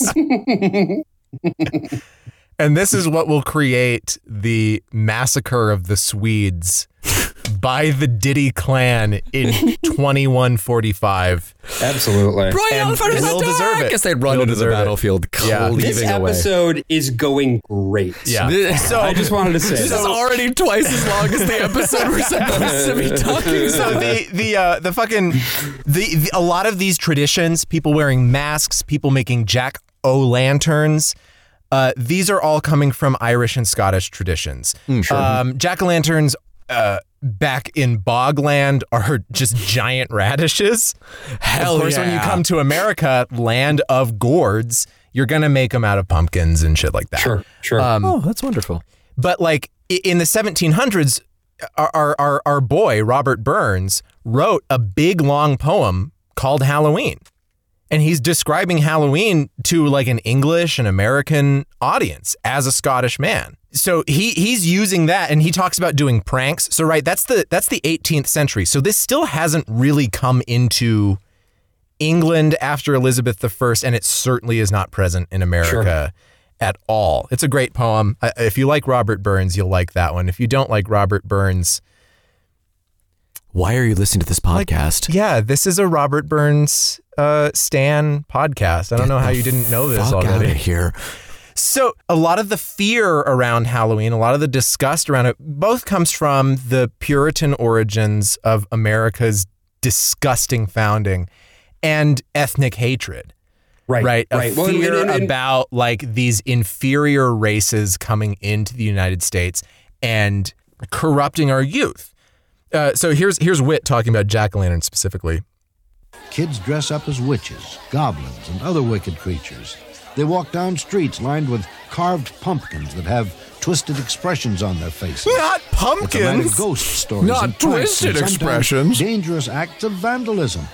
And this is what will create the massacre of the Swedes by the Ditty clan in twenty-one forty-five. Absolutely. Brian Alford is will deserve it. I guess they'd run He'll into the battlefield, yeah. cleaving This away. episode is going great. Yeah. So I just wanted to say this that. is already twice as long as the episode we're supposed to be talking So about. the the uh, the fucking the, the a lot of these traditions, people wearing masks, people making jack o' lanterns. Uh, these are all coming from Irish and Scottish traditions. Mm, sure. um, jack-o'-lanterns uh, back in Bogland are just giant radishes. Hell Of course, yeah. when you come to America, land of gourds, you're going to make them out of pumpkins and shit like that. Sure, sure. Um, Oh, that's wonderful. But like i- in the seventeen hundreds, our, our, our, our boy, Robert Burns, wrote a big, long poem called Halloween. And he's describing Halloween to like an English and American audience as a Scottish man. So he he's using that, and he talks about doing pranks. So right, that's the that's the eighteenth century. So this still hasn't really come into England after Elizabeth the First, and it certainly is not present in America sure. at all. It's a great poem. If you like Robert Burns, you'll like that one. If you don't like Robert Burns, why are you listening to this podcast? Like, yeah, this is a Robert Burns uh, Stan podcast. I don't know how you didn't know this Fuck already. Out of here. So a lot of the fear around Halloween, a lot of the disgust around it, both comes from the Puritan origins of America's disgusting founding and ethnic hatred. Right, right. A right. fear Well, and, and, and, about like these inferior races coming into the United States and corrupting our youth. Uh, so here's here's Whit talking about jack-o'-lanterns specifically. Kids dress up as witches, goblins, and other wicked creatures. They walk down streets lined with carved pumpkins that have twisted expressions on their faces. Not pumpkins! With ghost stories Not and pranks twisted and sometimes expressions. dangerous acts of vandalism.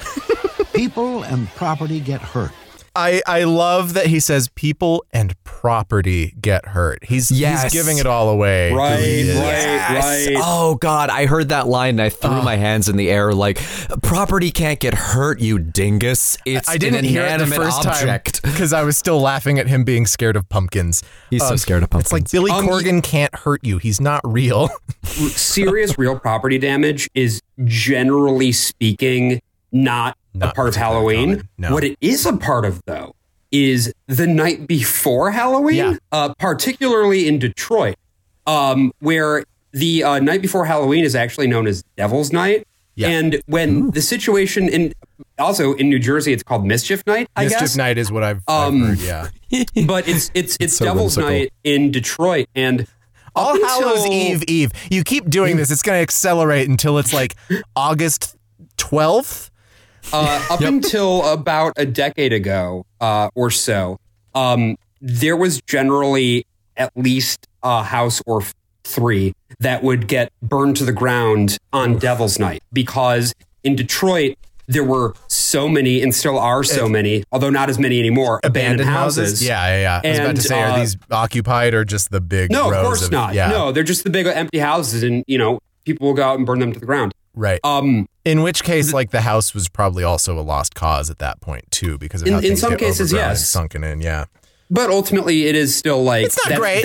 People and property get hurt. I, I love that he says people and property get hurt. He's, yes. he's giving it all away. Right, He right, Yes. right. Oh, God. I heard that line and I threw Oh. my hands in the air like, property can't get hurt, you dingus. It's I didn't an hear it the inanimate first object. time because I was still laughing at him being scared of pumpkins. He's so Um, scared of It's pumpkins. like Billy Um, Corgan can't hurt you. He's not real. Serious real property damage is generally speaking not, Not a part of particularly Halloween. common, no. What it is a part of, though, is the night before Halloween, Yeah. uh, particularly in Detroit, um, where the uh, night before Halloween is actually known as Devil's Night. Yeah. And when the situation in, also in New Jersey, it's called Mischief Night, I Mischief guess. Night is what I've, Um, I've heard, yeah. But it's it's it's so Devil's whimsical. Night in Detroit, and All up Hallows until- Eve Eve. You keep doing this, it's going to accelerate until it's like August twelfth. Uh, up until about a decade ago uh, or so, um, there was generally at least a house or f- three that would get burned to the ground on Devil's Night, because in Detroit, there were so many, and still are so many, although not as many anymore, abandoned, houses. Yeah, yeah, yeah. I was about And, to say, uh, are these occupied or just the big No, rows of course of, not. Yeah, No, they're just the big empty houses, and, you know, people will go out and burn them to the ground. right. Um, In which case, like, the house was probably also a lost cause at that point, too, because of In- how in things some get cases, overgrown and yes. sunken in, yeah. But ultimately, it is still like It's not that, great. that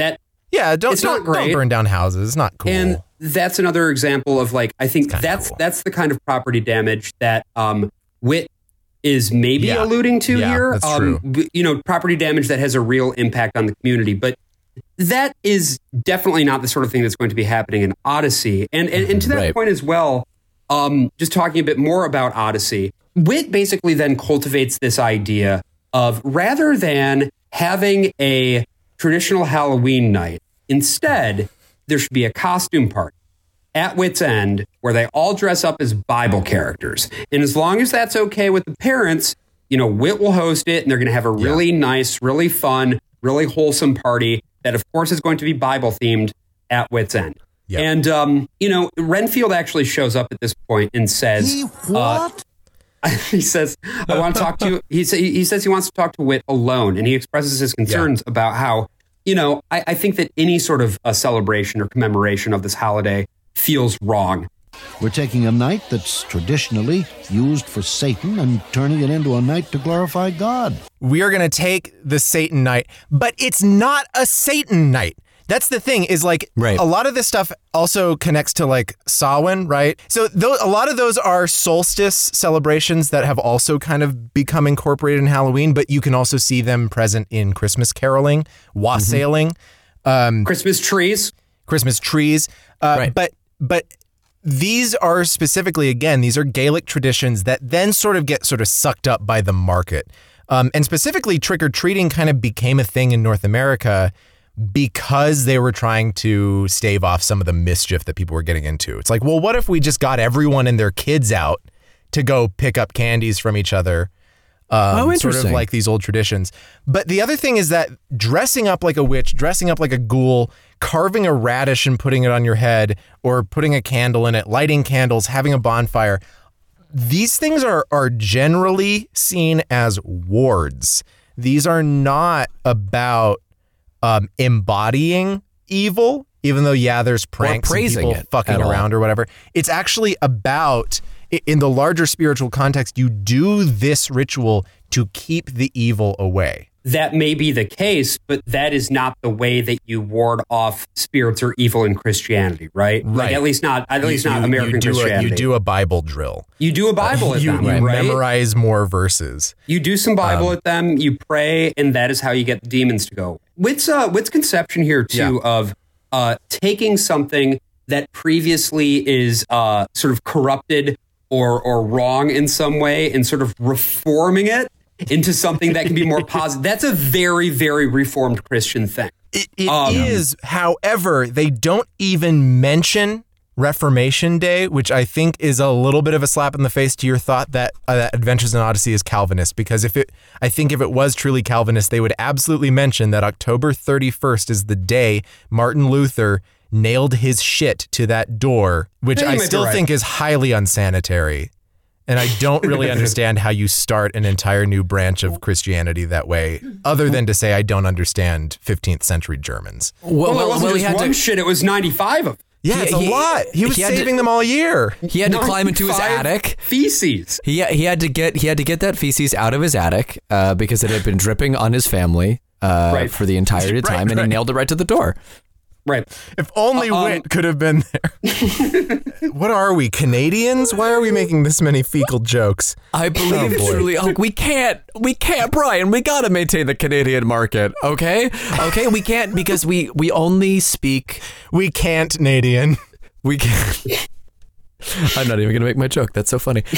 Yeah, don't It's not don't, don't great. burn down houses. It's not cool. And that's another example of like I think kinda that's cool. that's the kind of property damage that um, Whit is maybe Yeah. alluding to Yeah, here. that's um, true. b- You know, property damage that has a real impact on the community, but that is definitely not the sort of thing that's going to be happening in Odyssey. And and, and to that Right. point as well, um, just talking a bit more about Odyssey, Whit basically then cultivates this idea of rather than having a traditional Halloween night, instead there should be a costume party at Whit's End where they all dress up as Bible characters. And as long as that's okay with the parents, you know, Whit will host it and they're going to have a really nice, really fun, really wholesome party that, of course, is going to be Bible themed at Whit's End. Yeah. And, um, you know, Renfield actually shows up at this point and says, He what? uh, he says, I want to talk to you. He, sa- he says he wants to talk to Whit alone. And he expresses his concerns about how, you know, I, I think that any sort of a celebration or commemoration of this holiday feels wrong. We're taking a night that's traditionally used for Satan and turning it into a night to glorify God. We are going to take the Satan night, but it's not a Satan night. That's the thing is like Right. a lot of this stuff also connects to like Samhain, right? So th- a lot of those are solstice celebrations that have also kind of become incorporated in Halloween, but you can also see them present in Christmas caroling, wassailing, um, Christmas trees. Christmas trees. Uh, Right. But but these are specifically, again, these are Gaelic traditions that then sort of get sort of sucked up by the market. Um, and specifically, trick-or-treating kind of became a thing in North America because they were trying to stave off some of the mischief that people were getting into. It's like, well, what if we just got everyone and their kids out to go pick up candies from each other? Um, Oh, sort of interesting. like these old traditions. But the other thing is that dressing up like a witch, dressing up like a ghoul, carving a radish and putting it on your head, or putting a candle in it, lighting candles, having a bonfire, these things are are generally seen as wards. These are not about um, embodying evil, even though, yeah, there's pranks and praising people it fucking at all. around or whatever. It's actually about, i- in the larger spiritual context, you do this ritual to keep the evil away. That may be the case, but that is not the way that you ward off spirits or evil in Christianity, right? Like Right. at least not at least You- not you- American you do Christianity. A, you do a Bible drill. You do a Bible at you them, you right? memorize more verses. You do some Bible at them, you pray, and that is how you get the demons to go. Whit's uh, Whit's conception here too Yeah. of uh, taking something that previously is uh, sort of corrupted or or wrong in some way and sort of reforming it into something that can be more positive. That's a very, very reformed Christian thing. It, it Um, is, however, they don't even mention Reformation Day, which I think is a little bit of a slap in the face to your thought that, uh, that Adventures in Odyssey is Calvinist. Because if it, I think if it was truly Calvinist, they would absolutely mention that October thirty-first is the day Martin Luther nailed his shit to that door, which Yeah, you I might be still right. think is highly unsanitary. And I don't really understand how you start an entire new branch of Christianity that way, other than to say I don't understand fifteenth century Germans. Well, Well, it wasn't he just had one to, shit, it was ninety-five of them. Yeah, it's a he- lot. He was he had to- saving them all year. he had to climb into his ninety-five attic. Feces. He he had to get he had to get that feces out of his attic uh, because it had been dripping on his family uh, Right. for the entirety of Right, time, and right. he nailed it right to the door. Right. If only Um, Wit could have been there. What are we, Canadians? Why are we making this many fecal jokes? I believe Oh, boy. truly. Oh, we can't. We can't, Brian. We gotta maintain the Canadian market. Okay. Okay. We can't because we we only speak. We can't, Canadian. We can't. I'm not even gonna make my joke. That's so funny.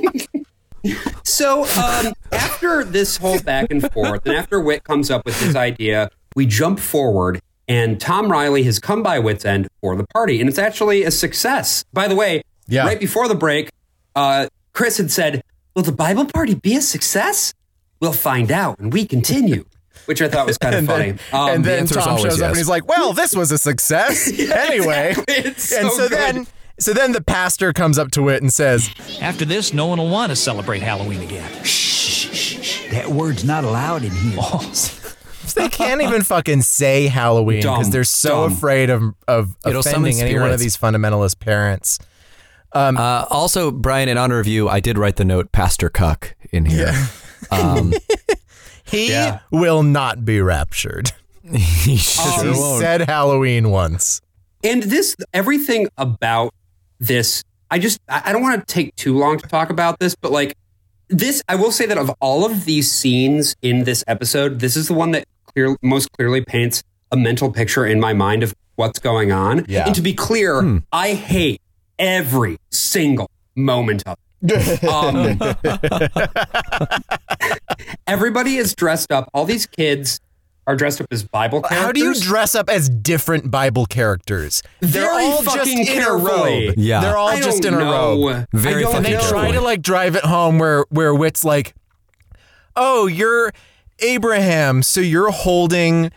So um, after this whole back and forth, and after Whit comes up with his idea, we jump forward, and Tom Riley has come by Whit's End for the party, and it's actually a success. By the way, Yeah. right before the break, uh, Chris had said, "Will the Bible party be a success? We'll find out when we continue," which I thought was kind of And funny. then, Um, and then answer is Tom always shows up yes. and he's like, "Well, this was a success anyway." exactly. It's And so so good. then, so then the pastor comes up to Wit and says, After this, no one will want to celebrate Halloween again. That word's not allowed in here. they can't even fucking say Halloween because Dumb, they're so dumb. afraid of of It'll summon offending any one of spirits. these fundamentalist parents. Uh, also, Brian, in honor of you, I did write the note Pastor Cuck in here. Um, He Yeah. will not be raptured. He sure Um, said Halloween once. And this, everything about this, I just, I I don't want to take too long to talk about this, but like this, I will say that of all of these scenes in this episode, this is the one that clear, most clearly paints a mental picture in my mind of what's going on. Yeah. And to be clear, Hmm. I hate every single moment of it. Um, everybody is dressed up. All these kids are dressed up as Bible characters. How do you dress up as different Bible characters? They're Very all just fucking in a carefully. robe. Yeah. They're all I just in don't a know. robe. Very I don't fucking And they know. try to like drive it home where where Wit's like, oh, you're Abraham, so you're holding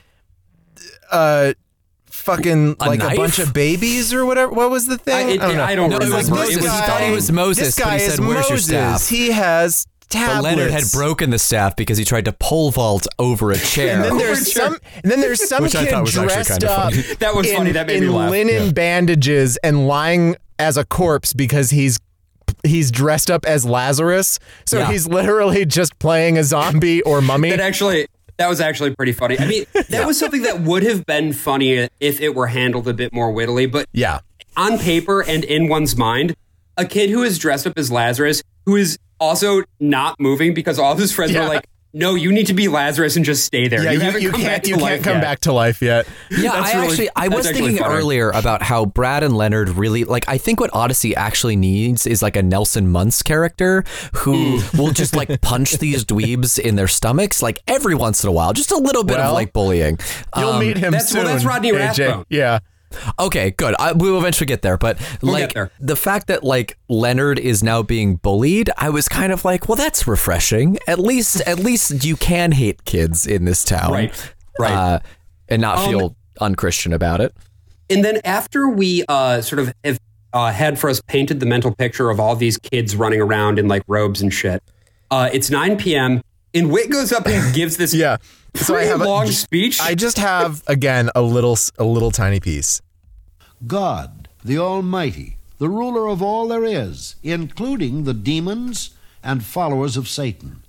uh fucking A like knife? a bunch of babies or whatever. What was the thing? I- it- don't know. I don't No, it was remember. Moses. It was He thought he was Moses, This but guy he said, is "Where's your Moses. staff?" He has tablets. But Leonard had broken the staff because he tried to pole vault over a chair. And then there's some. And then there's some Which I kid thought was actually dressed kind of up. funny. That was in, funny. That made in me laugh. linen bandages and lying as a corpse because he's he's dressed up as Lazarus. So Yeah. he's literally just playing a zombie or mummy. That actually, that was actually pretty funny. I mean, that was something that would have been funny if it were handled a bit more wittily. But yeah. on paper and in one's mind, a kid who is dressed up as Lazarus, who is also not moving because all of his friends Yeah. were like, "No, you need to be Lazarus and just stay there. Yeah, you, you, haven't you come can't back to you life can't come yet." back to life yet. Yeah, That's I really- actually I that's was actually thinking funny. earlier about how Brad and Leonard really like I think what Odyssey actually needs is like a Nelson Muntz character who will just like punch these dweebs in their stomachs like every once in a while, just a little bit Well, of like bullying. You'll Um, meet him that's- soon. well, that's Rodney A J. Rathbone. Yeah. Okay, good. I, we will eventually get there, but We'll like get there. the fact that like Leonard is now being bullied, I was kind of like, well, that's refreshing. At least, at least you can hate kids in this town, Right, right. Uh, and not Um, feel unchristian about it. And then after we uh, sort of have uh, had for us painted the mental picture of all these kids running around in like robes and shit, uh, it's nine p.m. and Whit goes up and gives this Yeah. So I pretty have a long speech. I just have again a little a little tiny piece. God, the Almighty, the ruler of all there is, including the demons and followers of Satan.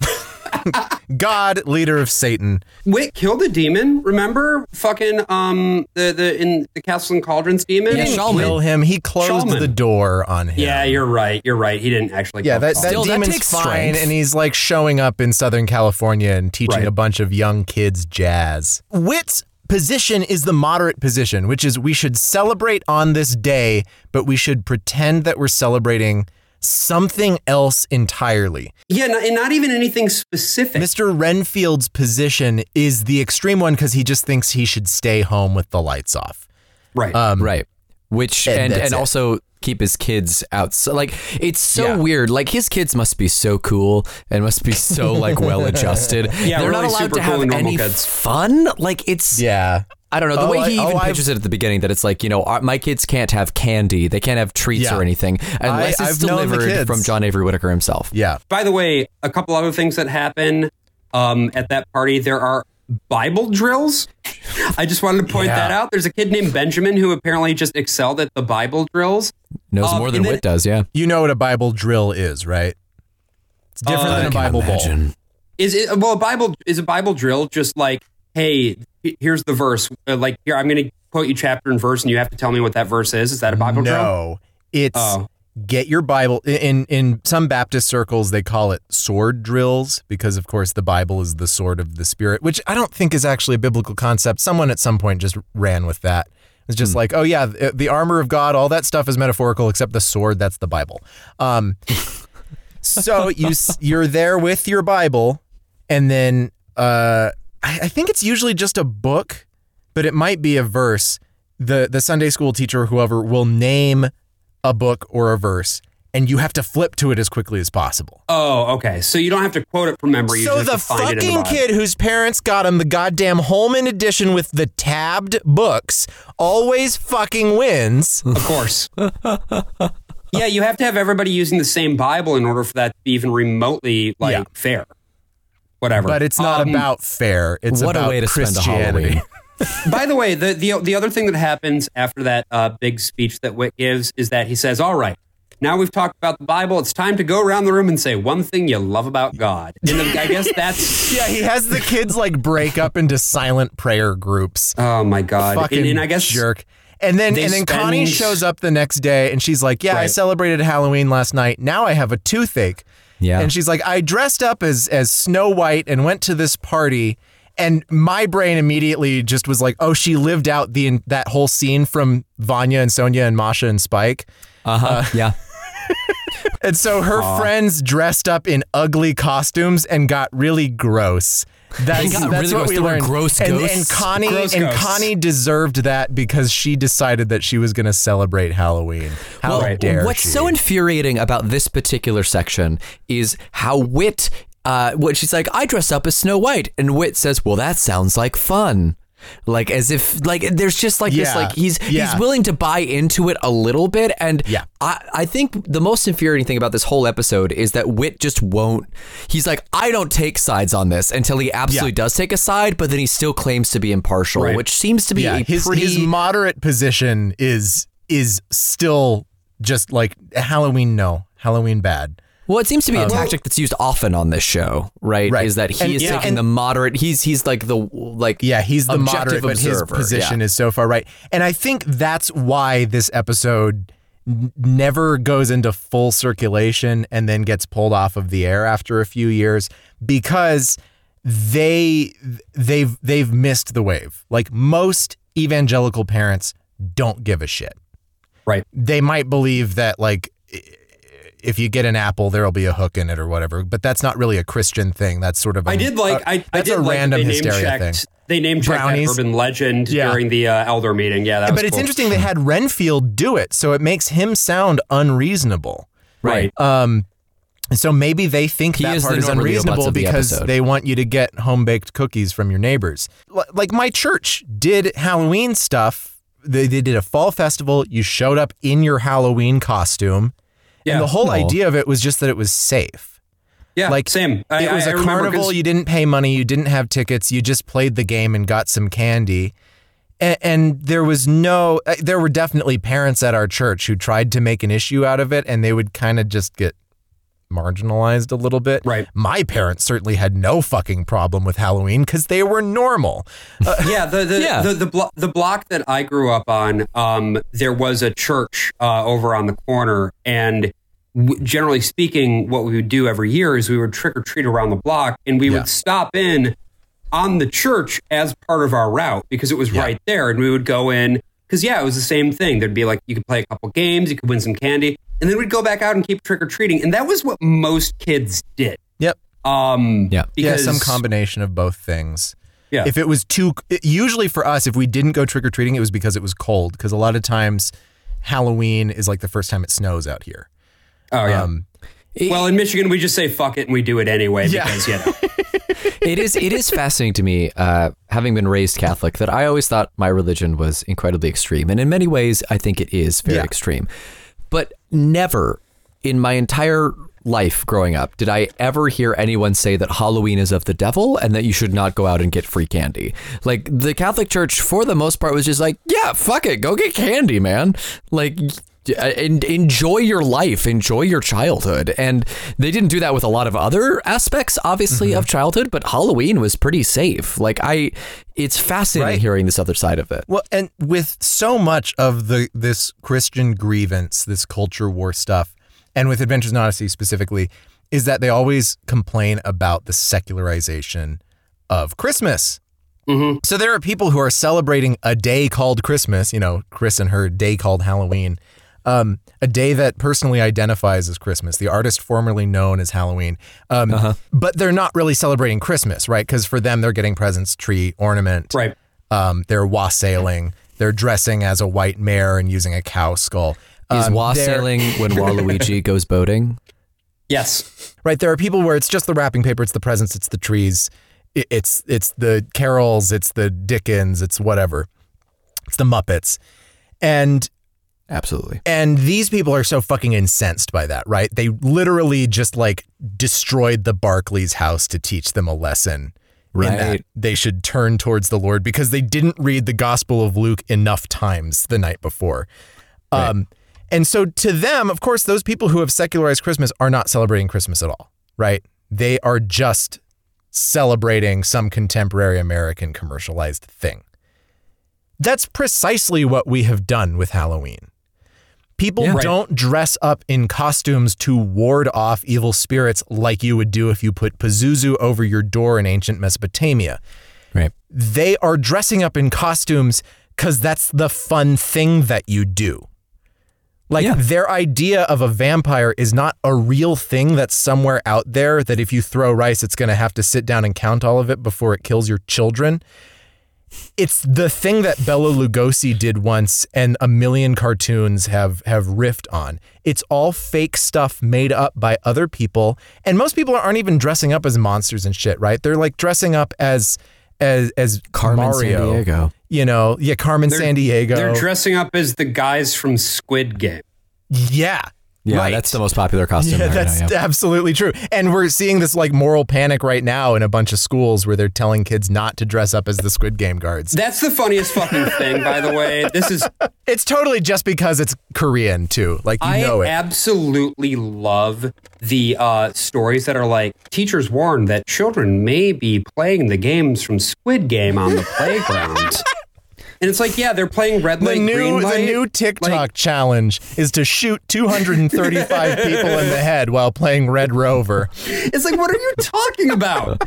God, leader of Satan. Whit killed a demon. Remember, fucking um the the in the Castle and Cauldrons demon. Yeah, He didn't Shulman. kill him. He closed Shulman. the door on him. Yeah, you're right. You're right. He didn't actually. Yeah, kill that, Saul. that Still, that demon's takes fine, strength. and he's like showing up in Southern California and teaching Right. a bunch of young kids jazz. Whit's position is the moderate position, which is we should celebrate on this day, but we should pretend that we're celebrating something else entirely. Yeah, not, and not even anything specific. Mister Renfield's position is the extreme one because he just thinks he should stay home with the lights off. Right. Um, Right. Which and and that's and it. also keep his kids out. So like it's so Yeah. weird. Like his kids must be so cool and must be so like well adjusted. Yeah, They're really not allowed super to cool have and normal any kids. fun. Like it's Yeah. I don't know the Oh, way I- he oh, even I've- pictures it at the beginning that it's like, you know, our, my kids can't have candy. They can't have treats Yeah. or anything unless I- it's I've known the delivered kids. from John Avery Whitaker himself. Yeah. By the way, a couple other things that happen um, at that party. There are Bible drills. I just wanted to point Yeah. that out. There's a kid named Benjamin who apparently just excelled at the Bible drills. Knows Um, more than and then- Whit does, yeah. You know what a Bible drill is, right? It's different Uh, than I a can Bible bowl. Imagine. Is it well? A Bible is a Bible drill just like, hey, here's the verse. Uh, like here, I'm going to quote you chapter and verse, and you have to tell me what that verse is. Is that a Bible drill? No, it's Oh. get your Bible. In in some Baptist circles, they call it sword drills because, of course, the Bible is the sword of the Spirit, which I don't think is actually a biblical concept. Someone at some point just ran with that. It's just like, oh yeah, the, the armor of God, all that stuff is metaphorical, except the sword. That's the Bible. Um, so you s- you're there with your Bible, and then uh, I, I think it's usually just a book, but it might be a verse. The the Sunday school teacher or whoever will name a book or a verse, and you have to flip to it as quickly as possible. Oh, okay. So you don't have to quote it from memory. You So just the have to find it in the fucking Bible. kid whose parents got him the goddamn Holman edition with the tabbed books always fucking wins. Of course. Yeah, you have to have everybody using the same Bible in order for that to be even remotely like Yeah. fair. Whatever. But it's not Um, about fair. It's What a about way to spend a Christianity. Halloween. By the way, the, the the other thing that happens after that uh, big speech that Whit gives is that he says, "All right, now we've talked about the Bible. It's time to go around the room and say one thing you love about God. And the, I guess that's... Yeah, he has the kids like break up into silent prayer groups. Oh my God. Fucking and, and I guess jerk. And then they and then spend- Connie shows up the next day and she's like, yeah, I Right. celebrated Halloween last night. Now I have a toothache. Yeah. And she's like, I dressed up as as Snow White and went to this party. And my brain immediately just was like, oh, she lived out the that whole scene from Vanya and Sonia and Masha and Spike. Uh-huh. Uh, yeah. And so her Aww. friends dressed up in ugly costumes and got really gross. That's, They got that's really what gross. we They were learned. gross and, ghosts. and Connie Gross and ghosts. Connie deserved that because she decided that she was going to celebrate Halloween. How Well, dare what's she? so infuriating about this particular section is how Wit, uh, what she's like, I dress up as Snow White, and Wit says, well, that sounds like fun. Like as if like there's just like this Yeah. like he's Yeah. he's willing to buy into it a little bit, and Yeah. I, I think the most infuriating thing about this whole episode is that Wit just won't. He's like, I don't take sides on this until he absolutely Yeah. does take a side, but then he still claims to be impartial, Right. which seems to be yeah, a his, pretty his moderate position is is still just like Halloween no, Halloween bad. Well, it seems to be a tactic that's used often on this show, right? Right. Is that he And- is yeah, taking and- the moderate. He's he's like the like Yeah, he's the objective moderate, but his observer. position Yeah. is so far right. And I think that's why this episode n- never goes into full circulation and then gets pulled off of the air after a few years, because they they've they've missed the wave. Like most evangelical parents don't give a shit. Right. They might believe that like if you get an apple, there'll be a hook in it or whatever, but that's not really a Christian thing. That's sort of a, I did like a- I, I that's did a like random they name hysteria checked, thing. They name checked that Brownies. urban legend Yeah. during the uh, elder meeting. Yeah, that was But it's cool. interesting they had Renfield do it, so it makes him sound unreasonable. Right. Um, so maybe they think He that is part the is Norman Leobutz unreasonable of the because episode. they want you to get home baked cookies from your neighbors. L- Like my church did Halloween stuff. They, they did a fall festival. You showed up in your Halloween costume, Yeah. and the whole No. idea of it was just that it was safe. Yeah, Like same. I, it was I, a I remember carnival. 'cause- You didn't pay money. You didn't have tickets. You just played the game and got some candy. And, and there was no, uh, there were definitely parents at our church who tried to make an issue out of it, and they would kind of just get marginalized a little bit. Right. My parents certainly had no fucking problem with Halloween because they were normal. Uh, yeah, the the, Yeah. the the blo- the block that I grew up on, um, there was a church uh, over on the corner, and w- generally speaking, what we would do every year is we would trick or treat around the block, and we Yeah. would stop in on the church as part of our route because it was Yeah. right there, and we would go in because yeah, it was the same thing. There'd be like you could play a couple games, you could win some candy, and then we'd go back out and keep trick or treating, and that was what most kids did. yep. Um, Yeah. because Yeah, some combination of both things. Yeah. If it was too, usually for us, if we didn't go trick or treating, it was because it was cold. Because a lot of times, Halloween is like the first time it snows out here. Oh yeah. Um, Well, in Michigan, we just say fuck it and we do it anyway Yeah. because, you know. it is it is fascinating to me, uh, having been raised Catholic, that I always thought my religion was incredibly extreme, and in many ways, I think it is very Yeah. extreme. But never in my entire life growing up did I ever hear anyone say that Halloween is of the devil and that you should not go out and get free candy. Like the Catholic Church, for the most part, was just like, yeah, fuck it, go get candy, man. Like. And enjoy your life, enjoy your childhood. And they didn't do that with a lot of other aspects, obviously, Mm-hmm. of childhood, but Halloween was pretty safe. Like I, it's fascinating Right. hearing this other side of it. Well, and with so much of the this Christian grievance, this culture war stuff, and with Adventures in Odyssey specifically, is that they always complain about the secularization of Christmas. Mm-hmm. So there are people who are celebrating a day called Christmas, you know, Chris and her day called Halloween, um, a day that personally identifies as Christmas, the artist formerly known as Halloween. Um, Uh-huh. But they're not really celebrating Christmas, right? Because for them, they're getting presents, tree, ornament. Right. Um, they're wassailing. They're dressing as a white mare and using a cow skull. Is Um, wassailing they're- when Waluigi goes boating? Yes. Right. There are people where it's just the wrapping paper, it's the presents, it's the trees, it- it's it's the carols, it's the Dickens, it's whatever. It's the Muppets. And Absolutely. and these people are so fucking incensed by that, right? They literally just like destroyed the Barclays house to teach them a lesson. In that Right. they should turn towards the Lord because they didn't read the Gospel of Luke enough times the night before. Right. Um, And so to them, of course, those people who have secularized Christmas are not celebrating Christmas at all, right? They are just celebrating some contemporary American commercialized thing. That's precisely what we have done with Halloween. People Yeah. don't dress up in costumes to ward off evil spirits like you would do if you put Pazuzu over your door in ancient Mesopotamia. Right. They are dressing up in costumes because that's the fun thing that you do. Like Yeah. their idea of a vampire is not a real thing that's somewhere out there that if you throw rice, it's going to have to sit down and count all of it before it kills your children. It's the thing that Bela Lugosi did once and a million cartoons have have riffed on. It's all fake stuff made up by other people. And most people aren't even dressing up as monsters and shit, right? They're like dressing up as as as Carmen Mario. Sandiego. You know, yeah, Carmen They're- Sandiego. They're dressing up as the guys from Squid Game. Yeah. Yeah, right. that's the most popular costume. Yeah, right that's now, yeah. absolutely true. And we're seeing this like moral panic right now in a bunch of schools where they're telling kids not to dress up as the Squid Game guards. That's the funniest fucking thing, by the way. This is It's totally just because it's Korean too. Like you I know it. absolutely love the uh, stories that are like teachers warn that children may be playing the games from Squid Game on the playground. And it's like, yeah, they're playing red The light, new green light. the new TikTok Like- challenge is to shoot two hundred thirty-five people in the head while playing Red Rover. It's like, what are you talking about?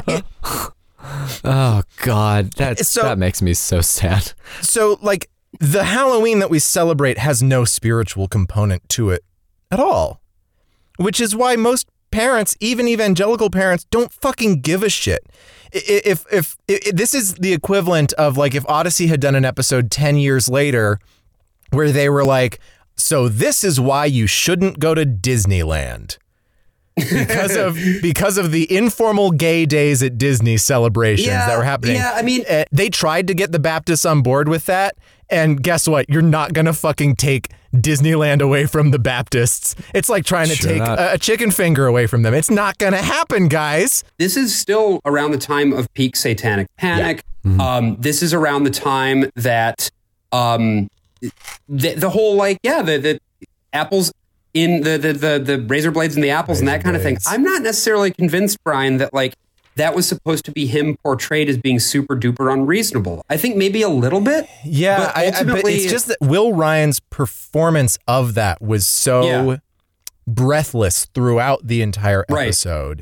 Oh God, that So- that makes me so sad. So like the Halloween that we celebrate has no spiritual component to it at all. Which is why most parents, even evangelical parents, don't fucking give a shit. I- If, if, if, this is the equivalent of like if Odyssey had done an episode ten years later where they were like, so this is why you shouldn't go to Disneyland. Because of because of the informal gay days at Disney celebrations Yeah, that were happening. yeah, I mean- Uh, they tried to get the Baptists on board with that. And guess what? You're not going to fucking take Disneyland away from the Baptists. It's like trying to Sure take not. a, a chicken finger away from them. It's not going to happen, guys. This is still around the time of peak satanic panic. Um, this is around the time that um, the, the whole like, yeah, the, the apples in the, the, the, the razor blades and the apples and that kind of thing. blades. I'm not necessarily convinced, Brian, that like that was supposed to be him portrayed as being super duper unreasonable. I think maybe a little bit. Yeah, But I, I, but ultimately- it's just that Will Ryan's performance of that was so Yeah. breathless throughout the entire Right. episode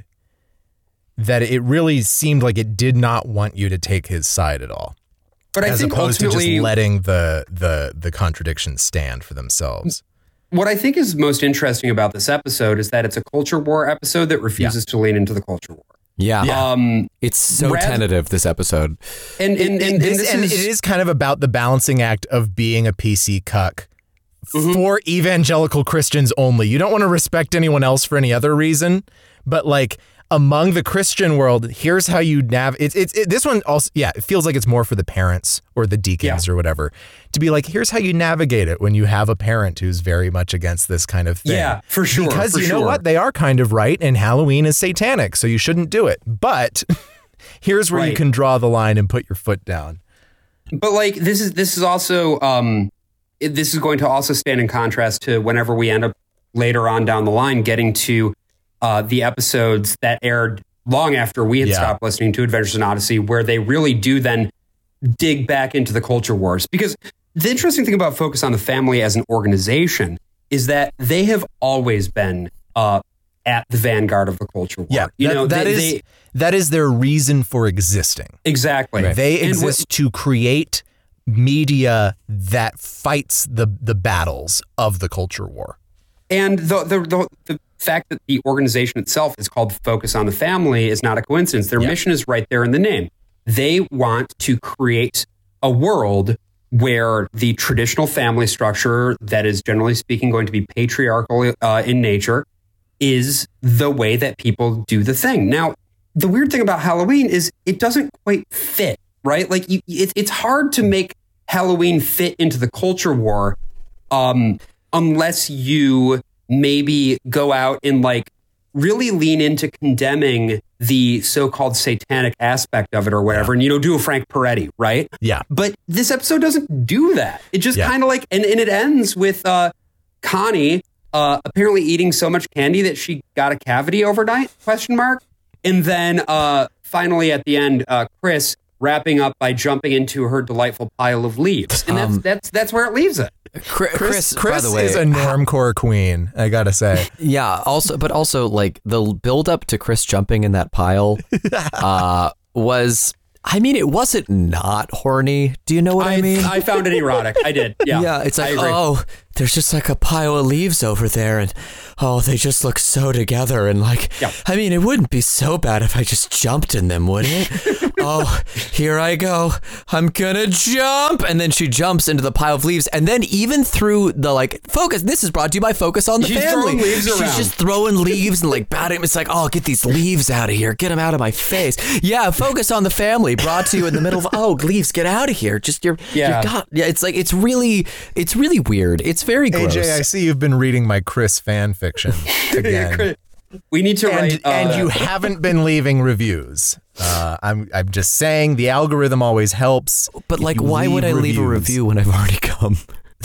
that it really seemed like it did not want you to take his side at all. But I as think opposed to just ultimately, letting the the the contradictions stand for themselves. what I think is most interesting about this episode is that it's a culture war episode that refuses to lean into the culture war. Yeah, Um, it's so Rev- tentative. This episode. and and, and, and This- this and is, it is kind of about the balancing act of being a P C cuck for evangelical Christians only. You don't want to respect anyone else for any other reason, but like among the Christian world, here's how you nav. It's it's it, this one also. Yeah, it feels like it's more for the parents or the deacons Yeah. or whatever to be like, here's how you navigate it when you have a parent who's very much against this kind of thing. Yeah, for sure, Because for you know sure. what, they are kind of right, and Halloween is satanic, so you shouldn't do it. But here's where you Right. can draw the line and put your foot down. But like this is this is also um, it- this is going to also stand in contrast to whenever we end up later on down the line getting to uh, the episodes that aired long after we had Yeah. stopped listening to Adventures in Odyssey, where they really do then dig back into the culture wars. Because the interesting thing about Focus on the Family as an organization is that they have always been uh, at the vanguard of the culture war. Yeah, you that, know that they, is they- that is their reason for existing. exactly. They And what- exist to create media that fights the the battles of the culture war. And the, the the the fact that the organization itself is called Focus on the Family is not a coincidence. Their Yeah. mission is right there in the name. They want to create a world where the traditional family structure that is generally speaking going to be patriarchal uh, in nature is the way that people do the thing. Now, the weird thing about Halloween is it doesn't quite fit, right? Like you, it, it's hard to make Halloween fit into the culture war um, unless you maybe go out and like really lean into condemning the so-called satanic aspect of it or whatever, and you know, do a Frank Peretti, right? Yeah. But this episode doesn't do that. It just Yeah. kind of like, and, and it ends with uh, Connie uh, apparently eating so much candy that she got a cavity overnight, question mark. And then uh, finally at the end, uh, Chris wrapping up by jumping into her delightful pile of leaves. And that's, Um, that's, that's where it leaves it. Chris, Chris, by Chris the way, is a normcore queen, I gotta say. Yeah, also, but also like the build up to Chris jumping in that pile uh, was, I mean, it wasn't not horny. Do you know what I, I mean? I found it erotic. I did. Yeah. Yeah, it's I like, agree. Oh, there's just like a pile of leaves over there, and oh, they just look so together. And like, Yeah. I mean, it wouldn't be so bad if I just jumped in them, would it? Oh, here I go. I'm gonna jump. And then she jumps into the pile of leaves. And then even through the like focus, this is brought to you by Focus on the She's Family. throwing leaves She's around. just throwing leaves and like batting. It's like, oh, get these leaves out of here. Get them out of my face. Yeah, Focus on the Family brought to you in the middle of, oh, leaves, get out of here. Just your, Yeah. your God. Yeah, it's like, it's really, it's really weird. It's very gross. A J, I see you've been reading my Chris fan fiction again. We need to and, write. Uh, and you haven't been leaving reviews. Uh, I'm I'm just saying the algorithm always helps. But like, if you why would I leave a reviews. review when I've already come?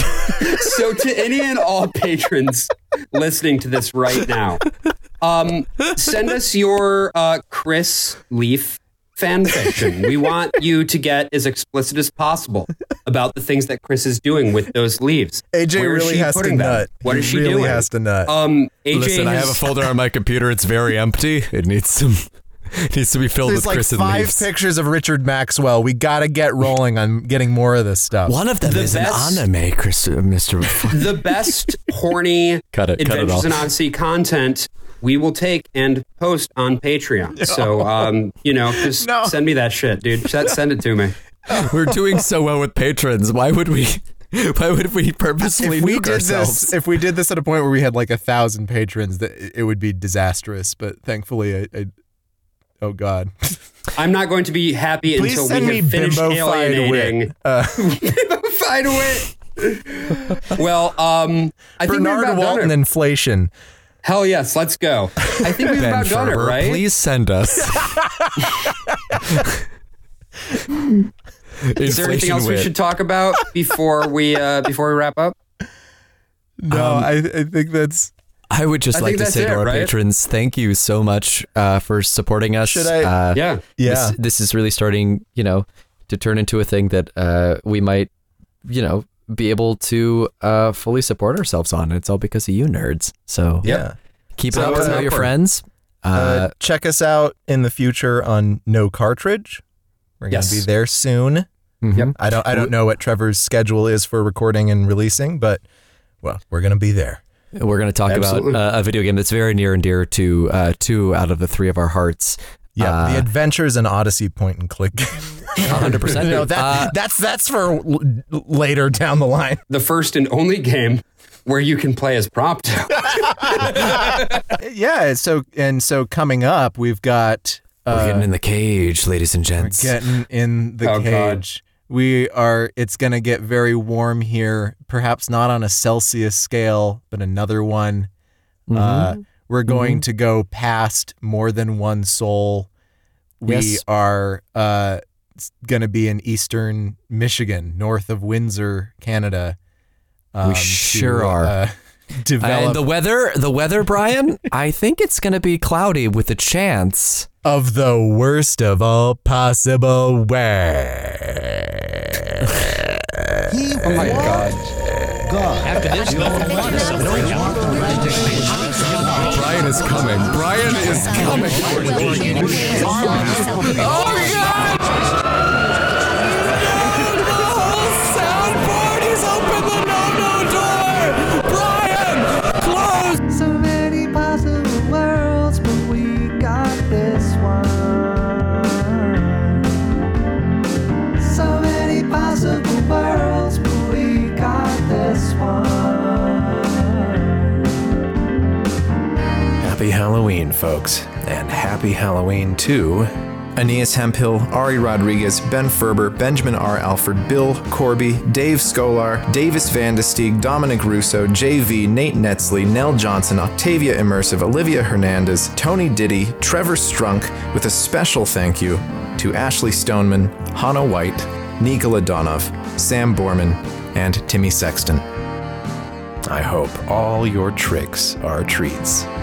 So to any and all patrons listening to this right now, um, send us your uh, Chris Leaf fan fiction. We want you to get as explicit as possible about the things that Chris is doing with those leaves. A J Where is really she has to putting them? nut. What is He she really doing? has to nut. Um, A J Listen, I has- have a folder on my computer. It's very empty. It needs some. It needs to be filled There's with like Chris and five leaves. pictures of Richard Maxwell. We got to get rolling on getting more of this stuff. One of them The is best- an anime, Chris, uh, Mister the best horny Cut it, cut it Adventures off. in Odyssey content we will take and post on Patreon. So, um, you know, just No. send me that shit, dude. Send, send it to me. We're doing so well with patrons. Why would we? Why would we purposely if we nuke did ourselves? this, if we did this at a point where we had like a thousand patrons, that it would be disastrous. But thankfully, I, I oh god, I'm not going to be happy please until send we me have finished bimbo-fied alienating. wit. Uh, Find a way. Well, um, I think we're Bernard about done Walton it. inflation. Hell yes, let's go. I think we've Ben about done it, Ferber, right? please send us. Is there anything else we should talk about before we uh, before we wrap up? No, Um, I, I think that's. I would just I like think to that's say it, to our right? patrons, thank you so much uh, for supporting us. Should I- Uh, Yeah. Yeah. This, this is really starting, you know, to turn into a thing that uh, we might, you know, be able to uh, fully support ourselves on. It's all because of you nerds. So Yeah. keep So, it up, uh, tell your friends. Uh, Uh, check us out in the future on No Cartridge. We're gonna Yes. be there soon. mhm. Yep. I don't I don't know what Trevor's schedule is for recording and releasing, but well, we're gonna be there. We're going to talk Absolutely. about uh, a video game that's very near and dear to uh, two out of the three of our hearts. Yeah, Uh, the Adventures and Odyssey point and click. one hundred percent. No, that, Uh, that's that's for l- later down the line. The first and only game where you can play as Prompto. Yeah, so and so coming up, we've got uh, We're getting in the cage, ladies and we're gents. getting in the Oh, God. cage. We are. It's going to get very warm here. Perhaps not on a Celsius scale, but another one. Uh, we're going to go past more than one soul. We Yes. are uh, going to be in eastern Michigan, north of Windsor, Canada. um, sure to, are. Uh, develop And the weather, the weather, Brian, I think it's going to be cloudy with a chance. of the worst of all possible ways. He Oh my God. God. After this, no one wants to celebrate Halloween. Brian is coming. Brian is coming. Oh, God! The whole soundboard is open the no-no door! Brian, close! So many possible worlds, but we got this one. So many possible worlds, but we got this one. Happy Halloween, folks, and happy Halloween to Aeneas Hemphill, Ari Rodriguez, Ben Ferber, Benjamin R. Alford, Bill Corby, Dave Scolar, Davis Vandestieg, Dominic Russo, J V, Nate Netzley, Nell Johnson, Octavia Immersive, Olivia Hernandez, Tony Diddy, Trevor Strunk, with a special thank you to Ashley Stoneman, Hannah White, Nikola Donov, Sam Borman, and Timmy Sexton. I hope all your tricks are treats.